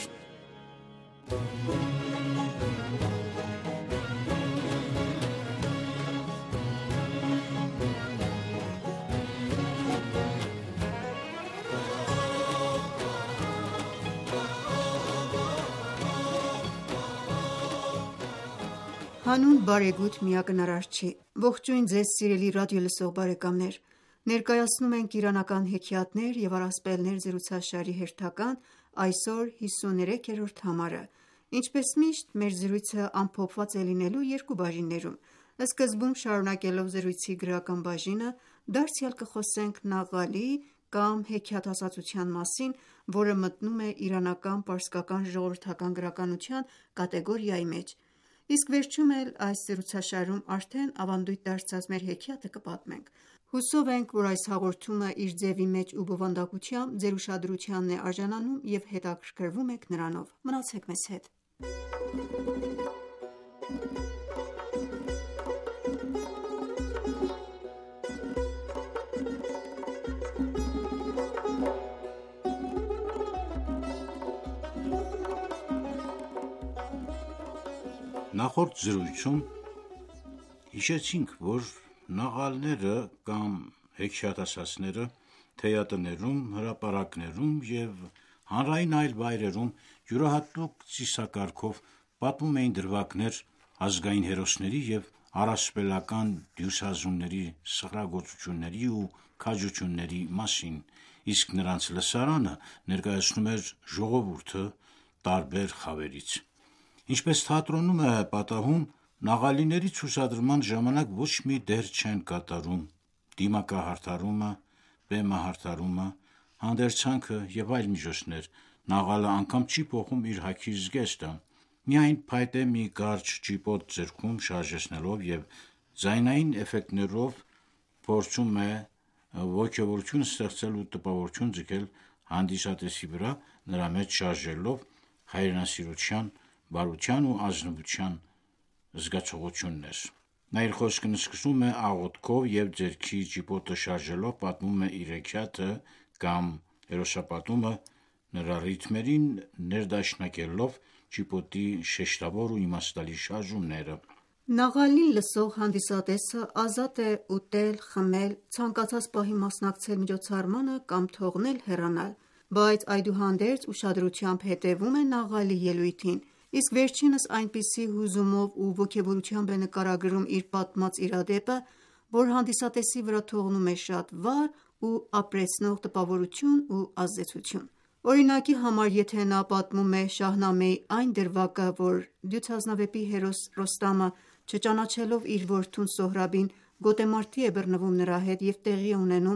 Հանուն բարեգութ միակնարար չի։ Ողջույն ձեզ սիրելի ռադիոլսող բարեկամներ։ Ներկայացնում ենք իրանական հեքիաթներ և առասպելներ զրուցաշարի հերթական, այսօր հիսուներեքերորդ համարը։ Ինչպես միշտ, մեր զրույցը ամփոփված է լինելու երկու բաժիններում։ Սկզբում, շարունակելով զրույցի գրական բաժինը, դարձյալ կխոսենք Նաղալի կամ հեքիաթասացության մասին, որը մտնում է իրանական պարսկական ժողովրդական գրականության կատեգորիայի մեջ։ Իսկ վերջում էլ այս զրուցաշարում արդեն ավանդույթ դարձած մեր հեքիաթը կպատմենք։ Հուսով ենք, որ այս հաղորդումը իր ձևի մեջ ու բովանդակությամբ ձեր ուշադրությանն է արժանանում և հետաքրքրվում եք նրանով։ Մնացեք մեզ հետ։ Նախորդ զրույցում հիշեցինք, որ նաղալները կամ հեքիաթասացները թեյատներում, հրապարակներում և հանրային այլ վայրերում յուրահատուկ ծիսակարգով պատմում էին դրվագներ ազգային հերոսների և առասպելական դյուսազունների սխրագործությունների ու քաջությունների մասին, իսկ նրանց լսարանը ներկայացնում էր ժողովուրդը տարբեր խավերից։ Ինչպես թատրոնում է պատահում, նաղալիների ցուցադրման ժամանակ ոչ մի դեր չեն կատարում դիմակահարդարումը, բեմահարդարումը, հանդերձանքը և այլ միջոցներ, նաղալը անգամ չի փոխում իր հագի զգեստը, միայն փայտե մի կարճ ճիպոտ ձեռքում շարժեցնելով և ձայնային էֆեկտներով փորձում է ոգևորություն ստեղծել ու տպավորություն ձգել հանդիսատեսի վրա, նրա մեջ շարժելով հայրենասիրության, բարության ու ազնվության զգացողություններ։ Նա իր խոսքն սկսում է աղոթքով և ձեռքի ճիպոտը շարժելով պատմում է իր հեքիաթը կամ հերոսապատումը, նրա ռիթմերին ներդաշնակելով ճիպոտի շեշտավոր ու իմաստալի շարժումները։ Նաղալին լսող հանդիսատեսը ազատ է ուտել, խմել, ցանկացած պահի մասնակցել միջոցառմանը կամ թողնել հեռանալ, բայց այդուհանդերձ ուշադրությամբ հետևում է Նաղալի ելույթին, իսկ վերջինս այնպիսի հուզումով ու ոգևորությամբ է նկարագրում իր պատմած իրադեպը, որ հանդիսատեսի վրա թողնում է շատ վառ ու ապրեցնող տպավորություն ու ազդեցություն։ Օրինակի համար, եթե նա պատմում է Շահնամեի այն դրվագը, որ դյուցազնավեպի հերոս Ռոստամը, չճանաչելով իր որդուն Սոհրաբին, գոտեմարտի է բռնվում նրա հետ և տեղի է ունենում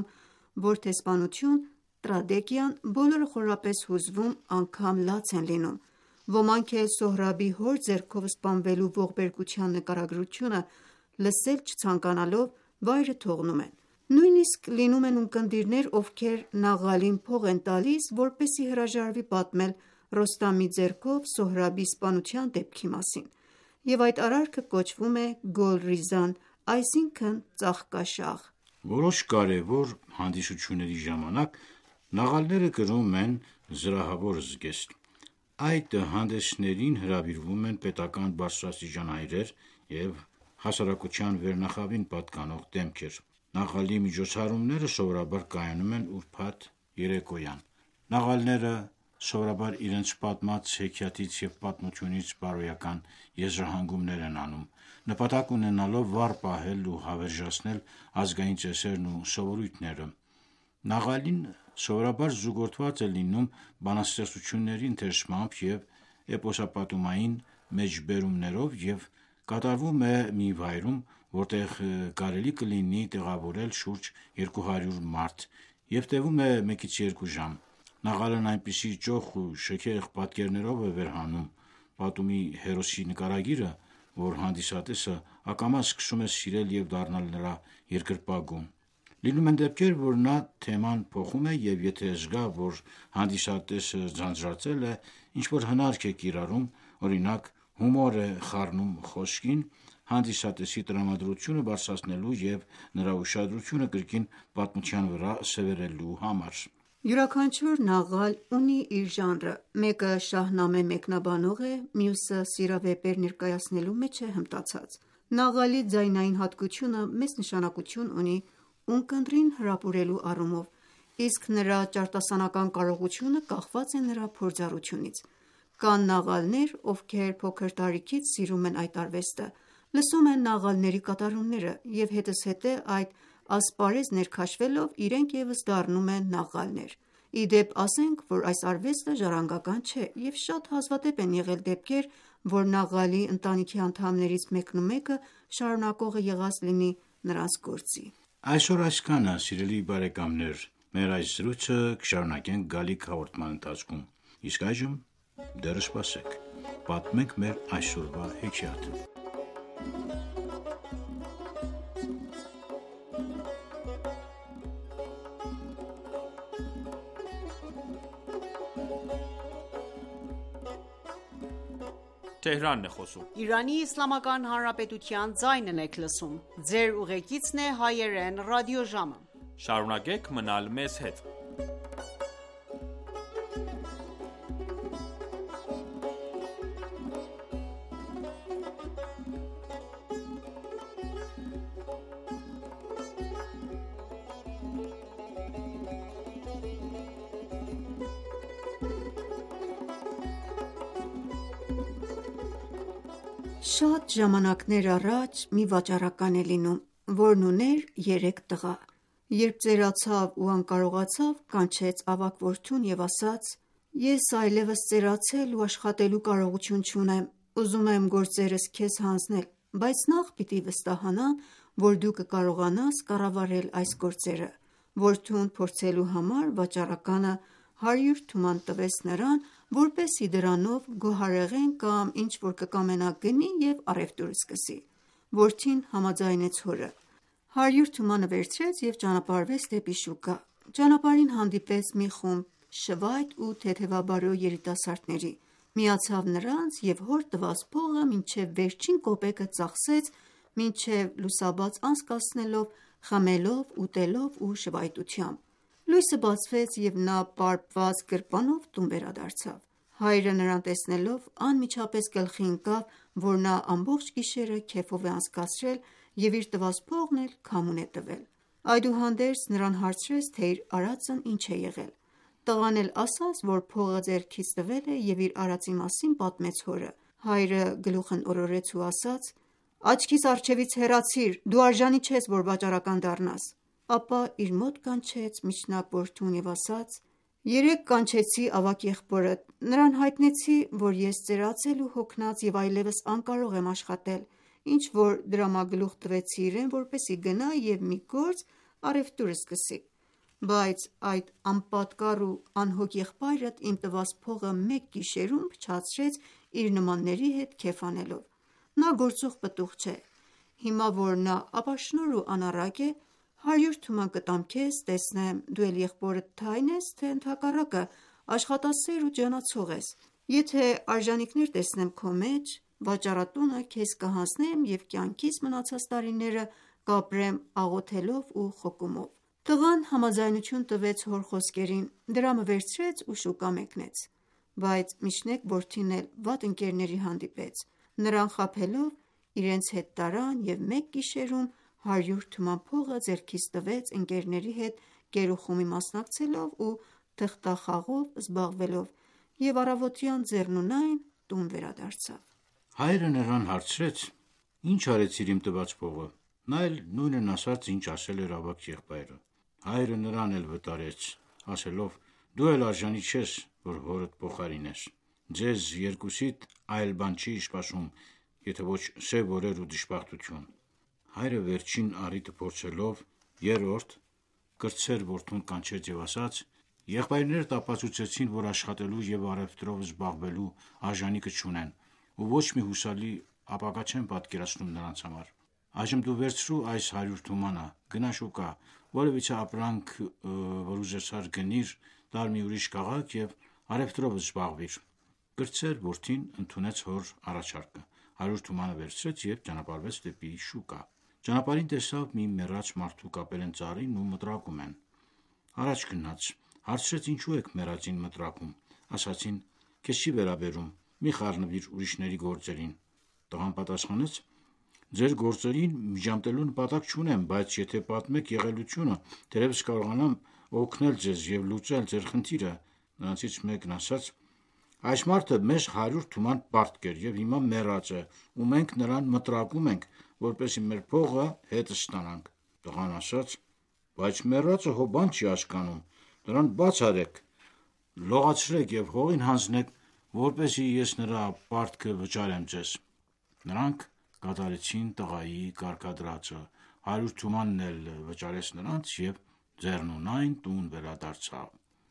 որ թե սպանություն, տրագեդիան, բոլորը խորապես հուզվում, անգամ լաց են լինում: Ոմանք էլ Սոհրաբի հոր ձեռքով սպանվելու ողբերգության նկարագրությունը լսել չցանկանալով, վայրը թողնում են: Նույնիսկ լինում են ունկնդիրներ, ովքեր Նաղալին փող են տալիս, որպեսզի հրաժարվի պատմել Ռոստամի ձեռքով Սոհրաբի սպանության դեպքի մասին, և այդ արարքը կոչվում է Գոլրիզան, այսինքն ծաղկաշաղ: Որոշ կարևոր հանդիսությունների ժամանակ նաղալները կրում են զրահավոր զգեստ: Այդ հանդեսներին հրավիրվում են պետական բարձրաստիճան այրեր և հասարակության վերնախավին պատկանող դեմքեր: Նաղալի միջոցառումները սովորաբար կայանում են ուրբաթ երեկոյան: Նաղալները սովորաբար իրենց պատմած հեքիաթից և պատմությունից բարոյական եզրահանգումներ են անում, նպատակ ունենալով վառ պահել ու հավերժացնել ազգային ծեսերն ու սովորույթները: Նաղալին սովորաբար զուգորդված է լինում բանաստեղծությունների ընթերցմամբ և էպոսապատումային մեջբերումներով և կատարվում է մի վայրում, որտեղ կարելի կլինի տեղավորել շուրջ երկու հարյուր մարդ և տևում է մեկից երկու ժամ: Նաղալն այնպիսի ճոխ ու շքեղ պատկերներով է վերհանում պատումի հերոսի նկարագիրը, որ հանդիսատեսը ակամա սկսում է սիրել և դառնալ նրա երկրպագու: Լինում են դեպքեր, որ նա թեման փոխում է և եթե զգա, որ հանդիսատեսը ձանձրացել է, ինչ-որ հնարք է կիրառում, օրինակ հումոր է խառնում խոսքին, հանդիսատեսի տրամադրությունը բարձրացնելու և նրա ուշադրությունը կրկին պատմության վրա սևեռելու համար: Յուրաքանչյուր նաղալ ունի իր ժանրը: Մեկը շահնամե մեկնաբանող է, մյուսը սիրավեպեր ներկայացնելու մեջ է հմտացած: Նաղալի ձայնային հատկությունը մեծ նշանակություն ունի ունկնդրին հրապուրելու առումով, իսկ նրա ճարտասանական կարողությունը կախված է նրա փորձառությունից: Կան նաղալներ, ովքեր փոքր տարիքից սիրում են այդ արվեստը, լսում են նաղալների կատարումները և հետզհետե այդ ասպարեզ ներքաշվելով իրենք ևս դառնում են նաղալներ: Ի դեպ ասենք, որ այս արվեստը ժառանգական չէ և շատ հազվադեպ են եղել դեպքեր, որ նաղալի ընտանիքի անդամներից մեկնումեկը շարունակողը եղած լինի նրանց գործի: Այսօր այսքանը սիրելի բարեկամներ, մեր այս զրույցը կշարունակենք գալիք հաղորդման ընթացքում: Իսկ այժմ դեռ սպասեք, պատմենք մեր այսօրվա հեքիաթը: Շատ ժամանակներ առաջ մի վաճառական է լինում, որն ուներ երեք տղա: Երբ ծերացավ ու անկարողացավ, կանչեց ավագ որդուն և ասաց. «Ես այլևս ծերացել ու աշխատելու կարողություն չունեմ, ուզում եմ գործերս քեզ հանձնել, բայց նախ պիտի վստահանամ, որ դու կկարողանաս կառավարել այս գործերը»: Որդուն փորձելու համար վաճառականը հարյուր թուման տվեց նրան, որպեսզի դրանով գոհարեղեն կամ ինչ որ կկամենա գնի և առևտուր սկսի: Որդին համաձայնեց հորը: Հարյուր թումանը վերցրեց և ճանապարհվեց դեպի շուկա: Ճանապարհին հանդիպեց մի խումբ շվայտ ու թեթևաբարո երիտասարդների: Միացավ նրանց և հոր տված փողը մինչև վերջին կոպեկը ծախսեց մինչև լուսաբաց անցկացնելով խմելով, ուտելով ու շվայտությամբ: Լույսը բացվեց և նա պարպված գրպանով տուն վերադարձավ: Հայրը նրան տեսնելով անմիջապես գլխի ընկավ, որ նա ամբողջ գիշերը քեֆով է անցկացրել և իր տված փողն էլ քամուն է տվել: Այդուհանդերձ նրան հարցրեց, թե իր արածն ինչ է եղել: Տղան էլ ասաց, որ փողը ձեռքից տվել է և իր արածի մասին պատմեց հորը: Հայրը գլուխն օրորեց ու ասաց. «Աչքիս առջևից հեռացիր, դու արժանի չես, որ վաճառական դառնաս»: Ապա իր մոտ կանչեց միջնակ որդուն և ասաց. «Երեկ կանչեցի ավագ եղբորդ, նրան հայտնեցի, որ ես ծերացել ու հոգնած և այլևս անկարող եմ աշխատել, ինչ-որ դրամագլուխ տվեցի իրեն, որպեսզի գնա և մի գործ առևտուր սկսի: բայց այդ անպատկառ ու անհոգ եղբայրդ իմ տված փողը մեկ գիշերում փչացրեց իր նմանների հետ քեֆ անելով: Նա գործող պտուղ չէ: Հիմա որ նա ապաշնորհ ու անառակ է, հարյուր թուման կտամ քեզ, տեսնեմ դու էլ եղբորդ թայն ես, թե ընդհակառակը աշխատասեր ու ջանացող ես: Եթե արժանինքներ տեսնեմ քո մեջ, վաճառատունը քեզ կհանձնեմ և կյանքիս մնացած տարիները կապրեմ աղոթելով ու խոկումով: Տղան համաձայնություն տվեց հոր խոսքերին, դրամը վերցրեց ու շուկա մեկնեց: Բայց միջնեկ որդին էլ վատ ընկերների հանդիպեց: Նրան խաբելով իրենց հետ տարան և մեկ գիշերում հարյուր թուման փողը ձեռքից տվեց ընկերների հետ կերուխումի մասնակցելով ու թղթախաղով զբաղվելով և առավոտյան ձեռնունայն տուն վերադարձավ: Հայրը նրան հարցրեց. «Ի՞նչ արեցիր իմ տված փողը»: Նա էլ նույնն ասաց, ինչ ասել էր ավագ եղբայրը: Հայրը նրան էլ վտարեց, ասելով. «Դու էլ արժանի չես, որ հորդ փոխարինես: Ձեզ երկուսիդ այլ բան չի սպասում, եթե ոչ սև օրեր ու դժբախտություն»: Հայրը վերջին առիթը փորձելով, երրորդ, կրտսեր որդուն կանչեց և ասաց. «Եղբայրներդ ապացուցեցին, որ աշխատելու և առևտրով զբաղվելու արժանիքը չունեն ու ոչ մի հուսալի ապագա չեն պատկերացնում նրանց համար: Այժմ դու վերցրու այս հարյուր թումանը, գնա շուկա, որևիցե ապրանք որ ուզեցար գնիր, տար մի ուրիշ քաղաք և առևտրով զբաղվիր»: Կրտսեր որդին ընդունեց հոր առաջարկը, հարյուր թումանը վերցրեց և ճանապարհվեց դեպի շուկա: Ճանապարհին տեսավ մի մեռած մարդու կապել են ծառին ու մտրակում են: Առաջ գնաց, հարցրեց ինչու եք մեռածին մտրակում: Ասացին. «Քեզ չի վերաբերում, մի խառնվիր ուրիշների գործերին»: Տղան պատասխանեց. «Ձեր գործերին միջամտելու նպատակ չունեմ, բայց եթե պատմեք եղելությունը, թերևս կարողանամ օգնել ձեզ և լուծել ձեր խնդիրը»: Նրանցից մեկն ասաց. «Այս մարդը մեզ հարյուր թուման պարտք էր և հիմա մեռած է ու մենք նրան մտրակում ենք, որպեսզի մեր փողը հետը ստանանք»: Տղան ասաց. «Բայց մեռածը հո բան չի հասկանում: Նրան բաց արեք, լողացրեք և հողին հանձնեք, որպեսզի ես նրա պարտքը վճարեմ ձեզ»: Նրանք կատարեցին տղայի կարգադրածը, հարյուր թումանն էլ վճարեց նրանց և ձեռնունայն տուն վերադարձավ: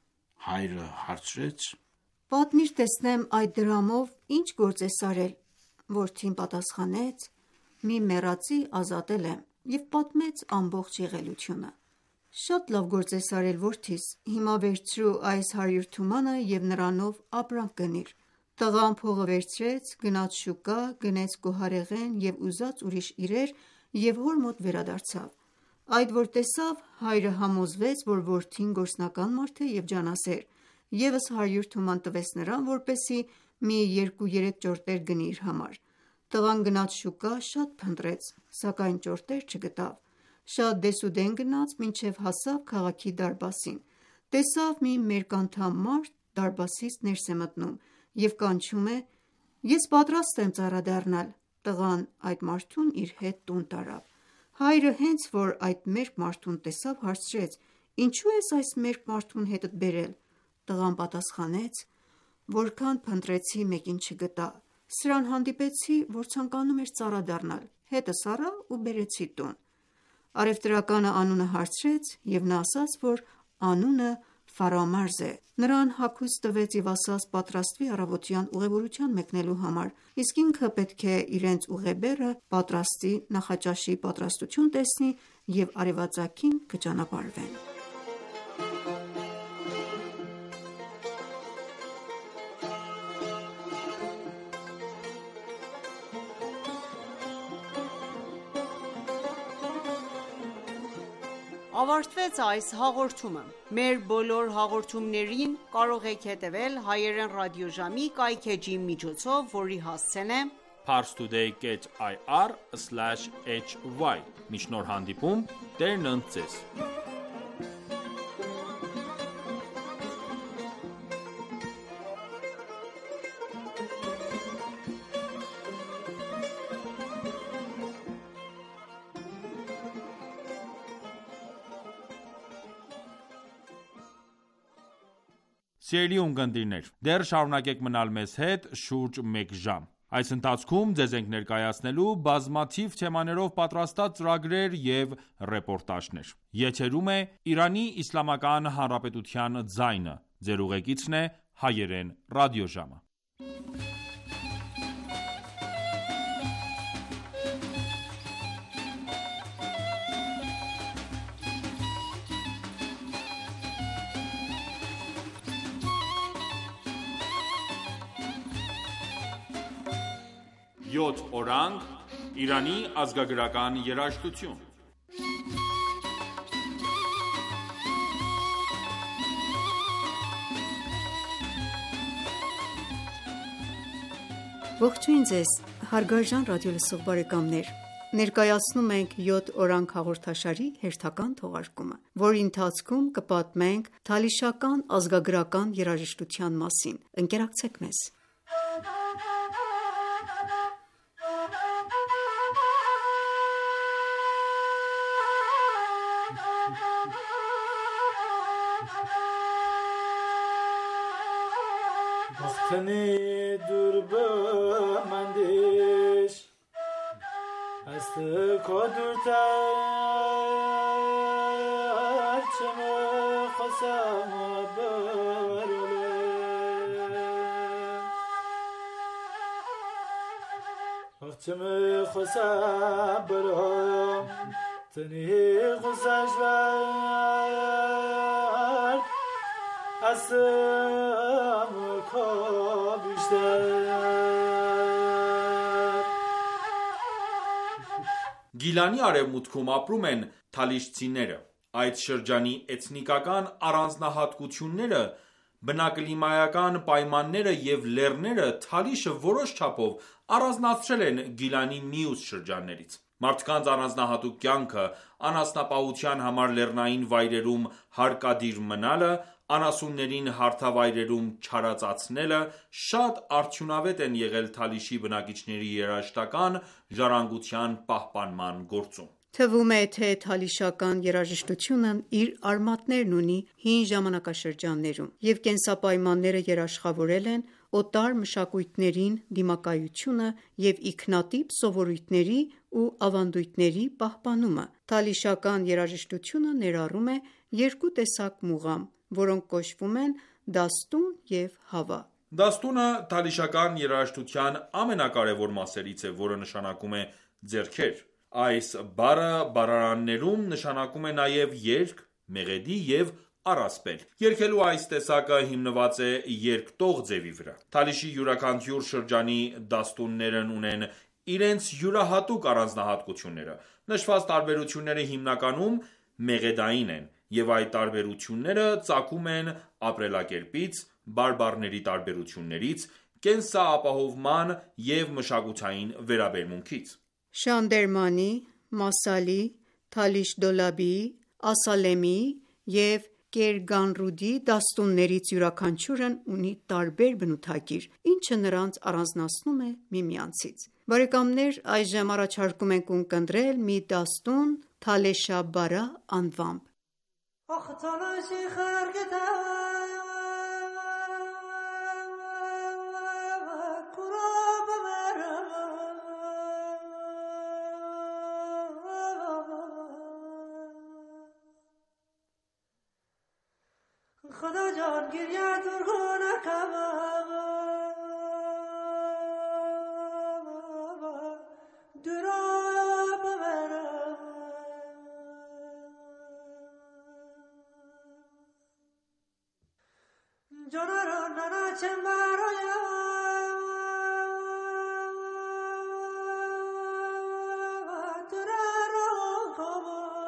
Հայրը հարցրեց. «Պատմիր տեսնեմ այդ դրամով ի՞նչ գործ ես արել»: Որդին պատասխանեց. «Մի մեռածի ազատել եմ» և պատմեց ամբողջ եղելությունը: «Շատ լավ գործ ես արել, որդիս, հիմա վերցրու այս հարյուր թումանը և նրանով ապրանք գնիր»: Տղան փողը վերցրեց, գնաց շուկա, գնեց գոհարեղեն և ուզած ուրիշ իրեր և հոր մոտ վերադարձավ: Այդ որ տեսավ, հայրը համոզվեց, որ որդին գործնական մարդ է և ջանասեր, ևս հարյուր թուման տվեց նրան, որպեսզի մի երկու-երեք ճորտեր գնի իր համար: Տղան գնաց շուկա, շատ փնտրեց, սակայն ճորտեր չգտավ: Շատ դեսուդեն գնաց, մինչև հասավ քաղաքի դարպասին: Տեսավ մի մերկանդամ մարդ դարպասից ներս է մտնում և կանչում է. «Ես պատրաստ եմ ծառադառնալ»: Տղան այդ մարդուն իր հետ տուն տարավ: Հայրը հենց որ այդ մերկ մարդուն տեսավ, հարցրեց. «Ինչո՞ւ ես այս մերկ մարդուն հետդ բերել»: Տղան պատասխանեց. «Որքան փնտրեցի, մեկին չգտա: Սրան հանդիպեցի, որ ցանկանում էր ծառադառնալ, հետս առա ու բերեցի տուն»: Առևտրականը անունը հարցրեց և նա ասաց, որ անունը Ֆարամարզ է: Նրան հագուստ տվեց և ասաց պատրաստվի առավոտյան ուղևորության մեկնելու համար, իսկ ինքը պետք է իրենց ուղեբեռը պատրաստի, նախաճաշի պատրաստություն տեսնի և արևածագին կճանապարհվեն: Ավարտվեց այս հաղորդումը: Մեր բոլոր հաղորդումներին կարող եք հետևել հայերեն ռադիոժամի կայքէջի միջոցով, որի հասցեն է parstoday dot ir slash h y: Մինչ նոր հանդիպում, Տերն ընդ Ձեզ: Սիրելի ունկնդիրներ, դեռ շարունակեք մնալ մեզ հետ շուրջ մեկ ժամ: Այս ընթացքում ձեզ ենք ներկայացնելու բազմաթիվ թեմաներով պատրաստած ծրագրեր և ռեպորտաժներ։ Եթերում է Իրանի Իսլամական Հանրապետության ձայնը։ Ձեր ուղեկիցն է Հայերեն ռադիոժամը։ Յոթ օրանգ Իրանի ազգագրական երաժշտություն։ Ողջույն ձեզ, հարգարժան ռադիոլսող բարեկամներ։ Ներկայացնում ենք յոթ օրանգ հաղորդաշարի հերթական թողարկումը, որի ընթացքում կպատմենք թալիշական ազգագրական երաժշտության մասին։ Ընկերակցեք մեզ։ Tani durba mandish Ast kodur tar Chama khasam barole Chama khasam barole Tani khusash var Asam Գիլանի արևմուտքում ապրում են թալիշցիները։ Այդ շրջանի էթնիկական առանձնահատկությունները, բնակլիմայական պայմանները և լեռները Թալիշը որոշ չափով առանձնացրել են Գիլանի մյուս շրջաններից։ Մարդկանց առանձնահատուկ կյանքը, անասնապահության համար լեռնային վայրերում հարկադիր մնալը, անասուններին հարթավայրերում չարածացնելը շատ արդյունավետ են եղել Թալիշի բնակիչների երաժշտական ժառանգության պահպանման գործում։ Թվում է, թե թալիշական երաժշտությունն իր արմատներն ունի հին ժամանակաշրջաններում, և կենսապայմանները երաշխավորել են օտար մշակույթներին դիմակայությունը և իքնատիպ սովորույթների ու ավանդույթների պահպանումը։ Թալիշական երաժշտությունը ներառում է երկու տեսակ մուղամ, որոնք կոչվում են դաստուն և հավա։ Դաստունը թալիշական երաժշտության ամենակարևոր մասերից է, որը նշանակում է ձեռքեր։ Այս բառը բառարաններում նշանակում է նաև երգ, մեղեդի և առասպել։ Երգելու այս տեսակը հիմնված է երկտող ձևի վրա։ Թալիշի յուրաքանչյուր շրջանի դաստուններն ունեն իրենց յուրահատուկ առանձնահատկությունները։ Նշված տարբերությունները հիմնականում մեղեդային են, և այդ տարբերությունները ծագում են ապրելակերպից, բարբառների տարբերություններից, կենսապահովման և մշակութային վերաբերմունքից։ Շանդերմանի, Մասալի, Թալիշ Դոլաբիի, Ասալեմիի և Կերգանրուդի դաստուններից յուրաքանչյուրն ունի տարբեր բնութագիր, ինչը նրանց առանձնացնում է միմյանցից։ Բարեկամներ, այժմ առաջարկում ենք ունկնդրել մի դաստուն Թալեշա Բարա անվամբ։ خدا جان گریه درگو نکم درا ببرم جانا را ننچم برایم درا را کم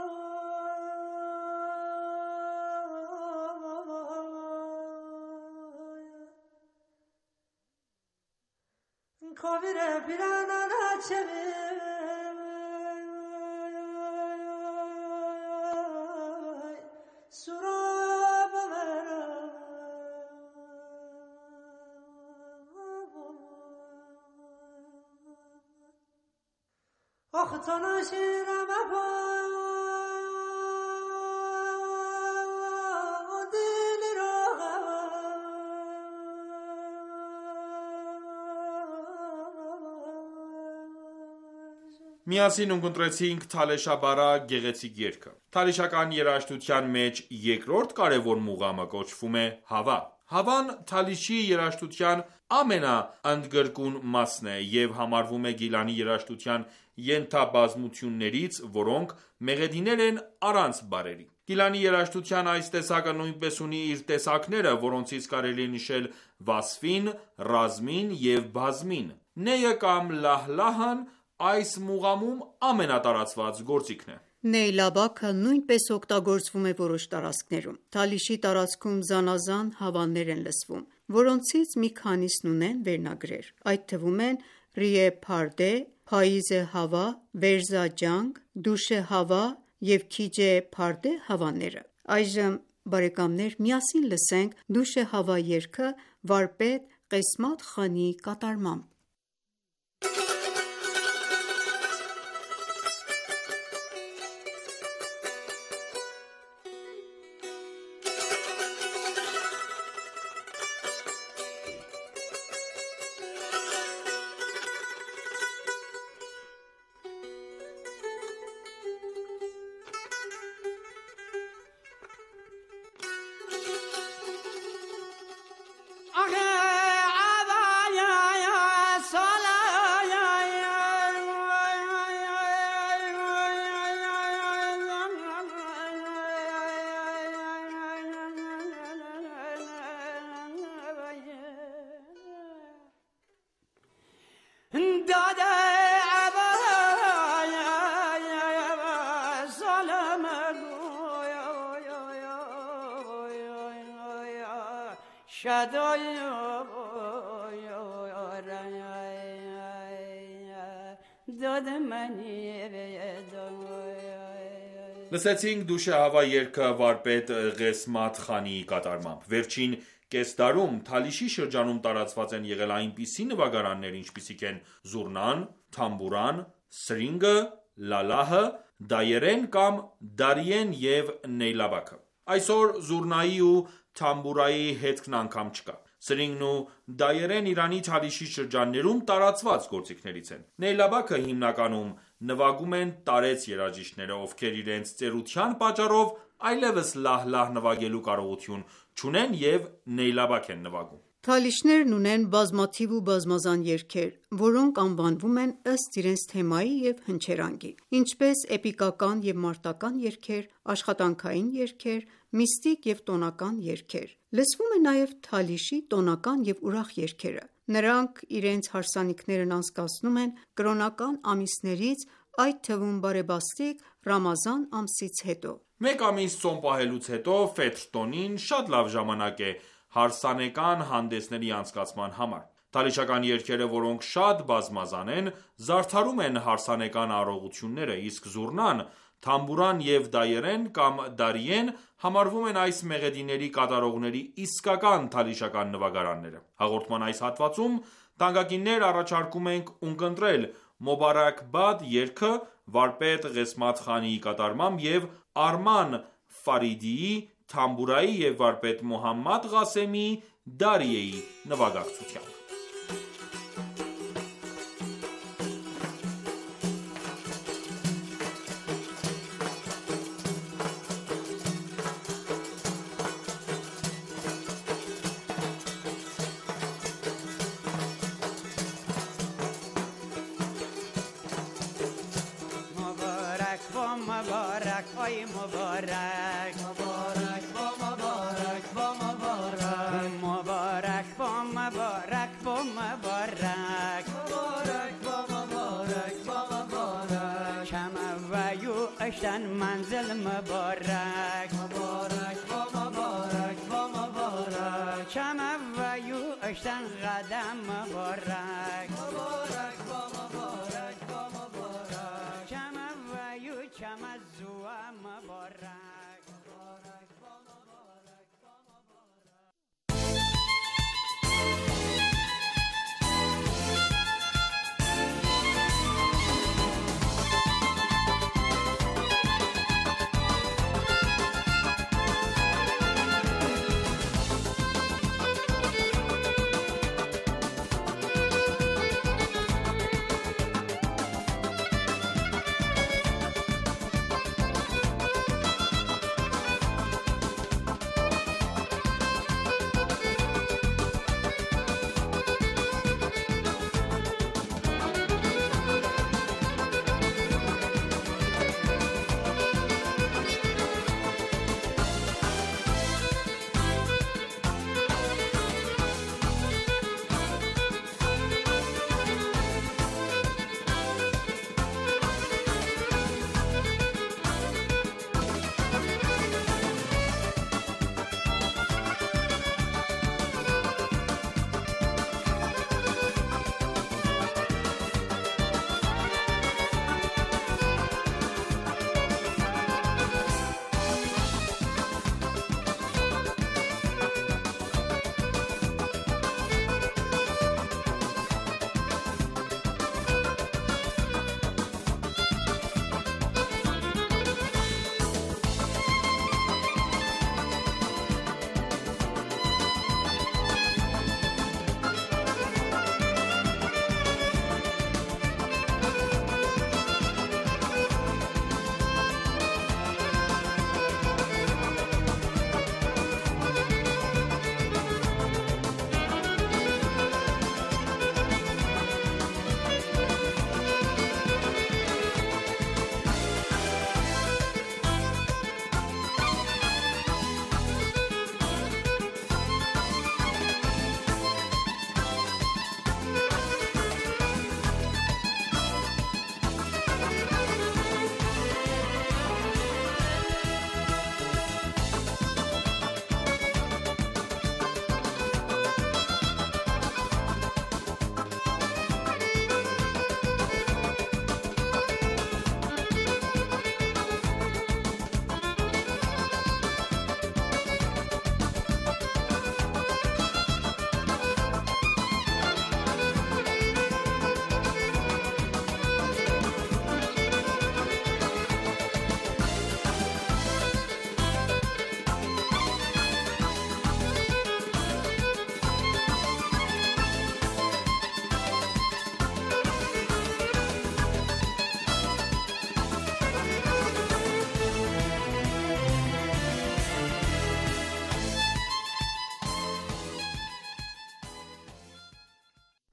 کابیره بیرانه نچمی سورا ببرم آخ تناشیرم با دل را Միասին ունկնդրեցինք Թալեշաբարա գեղեցիկ երգը։ Թալիշական երաժշտության մեջ երկրորդ կարևոր մուղամը կոչվում է հավա։ Հավան Թալիշի երաժշտության ամենաընդգրկուն մասն է և համարվում է Գիլանի երաժշտության ենթաբազմություններից, որոնք մեղեդիներ են առանց բառերի։ Գիլանի երաժշտության այս տեսակը նույնպես ունի իր տեսակները, որոնցից կարելի է նշել վասֆին, ռազմին և բազմին։ Նեյը կամ լահլահն այս մուղամում ամենատարածված գործիքն է։ Նեյլաբաքը նույնպես օգտագործվում է որոշ տարածքներում։ Թալիշի տարածքում զանազան հավաներ են լսվում, որոնցից մի քանիսն ունեն վերնագրեր։ Այդ թվում են Ռիե Փարդե, Փայիզե Հավա, Վերզա Ջանգ, Դուշե Հավա և Քիջե Փարդե հավաները։ Այժմ բարեկամներ միասին լսենք Դուշե Հավա երգը վարպետ Ղեսմաթ Խանիի կատարմամբ։ Լսեցինք Դուշե Հավա երգը վարպետ Ղեսմաթ Խանիի կատարմամբ։ Վերջին կես դարում Թալիշի շրջանում տարածված են եղել այնպիսի նվագարաններ, ինչպիսիք են զուռնան, թամբուրան, սրինգը, լալահը, դայերեն կամ դարիեն և նեյլաբաքը։ Այսօր զուռնայի ու թամբուրայի հետքն անգամ չկա։ Սրինգն ու դայերեն Իրանի Թալիշի շրջաններում տարածված գործիքներից են։ Նեյլաբաքը հիմնականում նվագում են տարեց երաժիշտները, ովքեր իրենց ծերության պատճառով այլևս լահլահ նվագելու կարողություն չունեն և նեյլաբաք են նվագում։ Թալիշներն ունեն բազմաթիվ ու բազմազան երգեր, որոնք անվանվում են ըստ իրենց թեմայի և հնչերանգի, ինչպես էպիկական և մարտական երգեր, աշխատանքային երգեր, միստիկ և տոնական երգեր։ Լսվում է նաև Թալիշի տոնական և ուրախ երգերը։ Նրանք իրենց հարսանիքներն անցկացնում են կրոնական ամիսներից, այդ թվում բարեբաստիկ Ռամազան ամսից հետո։ Մեկ ամիս ծոմ պահելուց հետո Ֆեթր տոնին շատ լավ ժամանակ է հարսանեկան հանդեսների անցկացման համար։ Թալիշական երգերը, որոնք շատ բազմազան են, զարդարում են հարսանեկան արարողությունները, իսկ զուռնան, թամբուրան և դայերեն կամ դարիեն համարվում են այս մեղեդիների կատարողների իսկական թալիշական նվագարանները։ Հաղորդման այս հատվածում թանկագիններ առաջարկում ենք ունկնդրել Մոբարաք Բադ երգը վարպետ Ղեսմաթ Խանիի կատարմամբ և Արման Ֆարիդիի թամբուրայի և վարպետ Մոհամմադ Ղասեմի դարիեի նվագակցությամբ։ منزل مبارک مبارک با مبارک با مبارک چم ویو اشتن قدم مبارک مبارک با مبارک با مبارک چم ویو چم زوا مبارک مبارک با مبارک با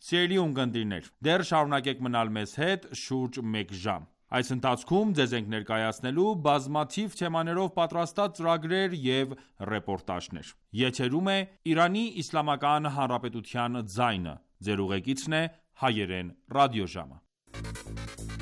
Սիրելի ունկնդիրներ, դեռ շարունակեք մնալ մեզ հետ շուրջ մեկ ժամ։ Այս ընթացքում ձեզ ենք ներկայացնելու բազմաթիվ թեմաներով պատրաստած ծրագրեր և ռեպորտաժներ։ Եթերում է Իրանի Իսլամական Հանրապետության ձայնը։ Ձեր ուղեկիցն է Հայերեն ռադիոժամը։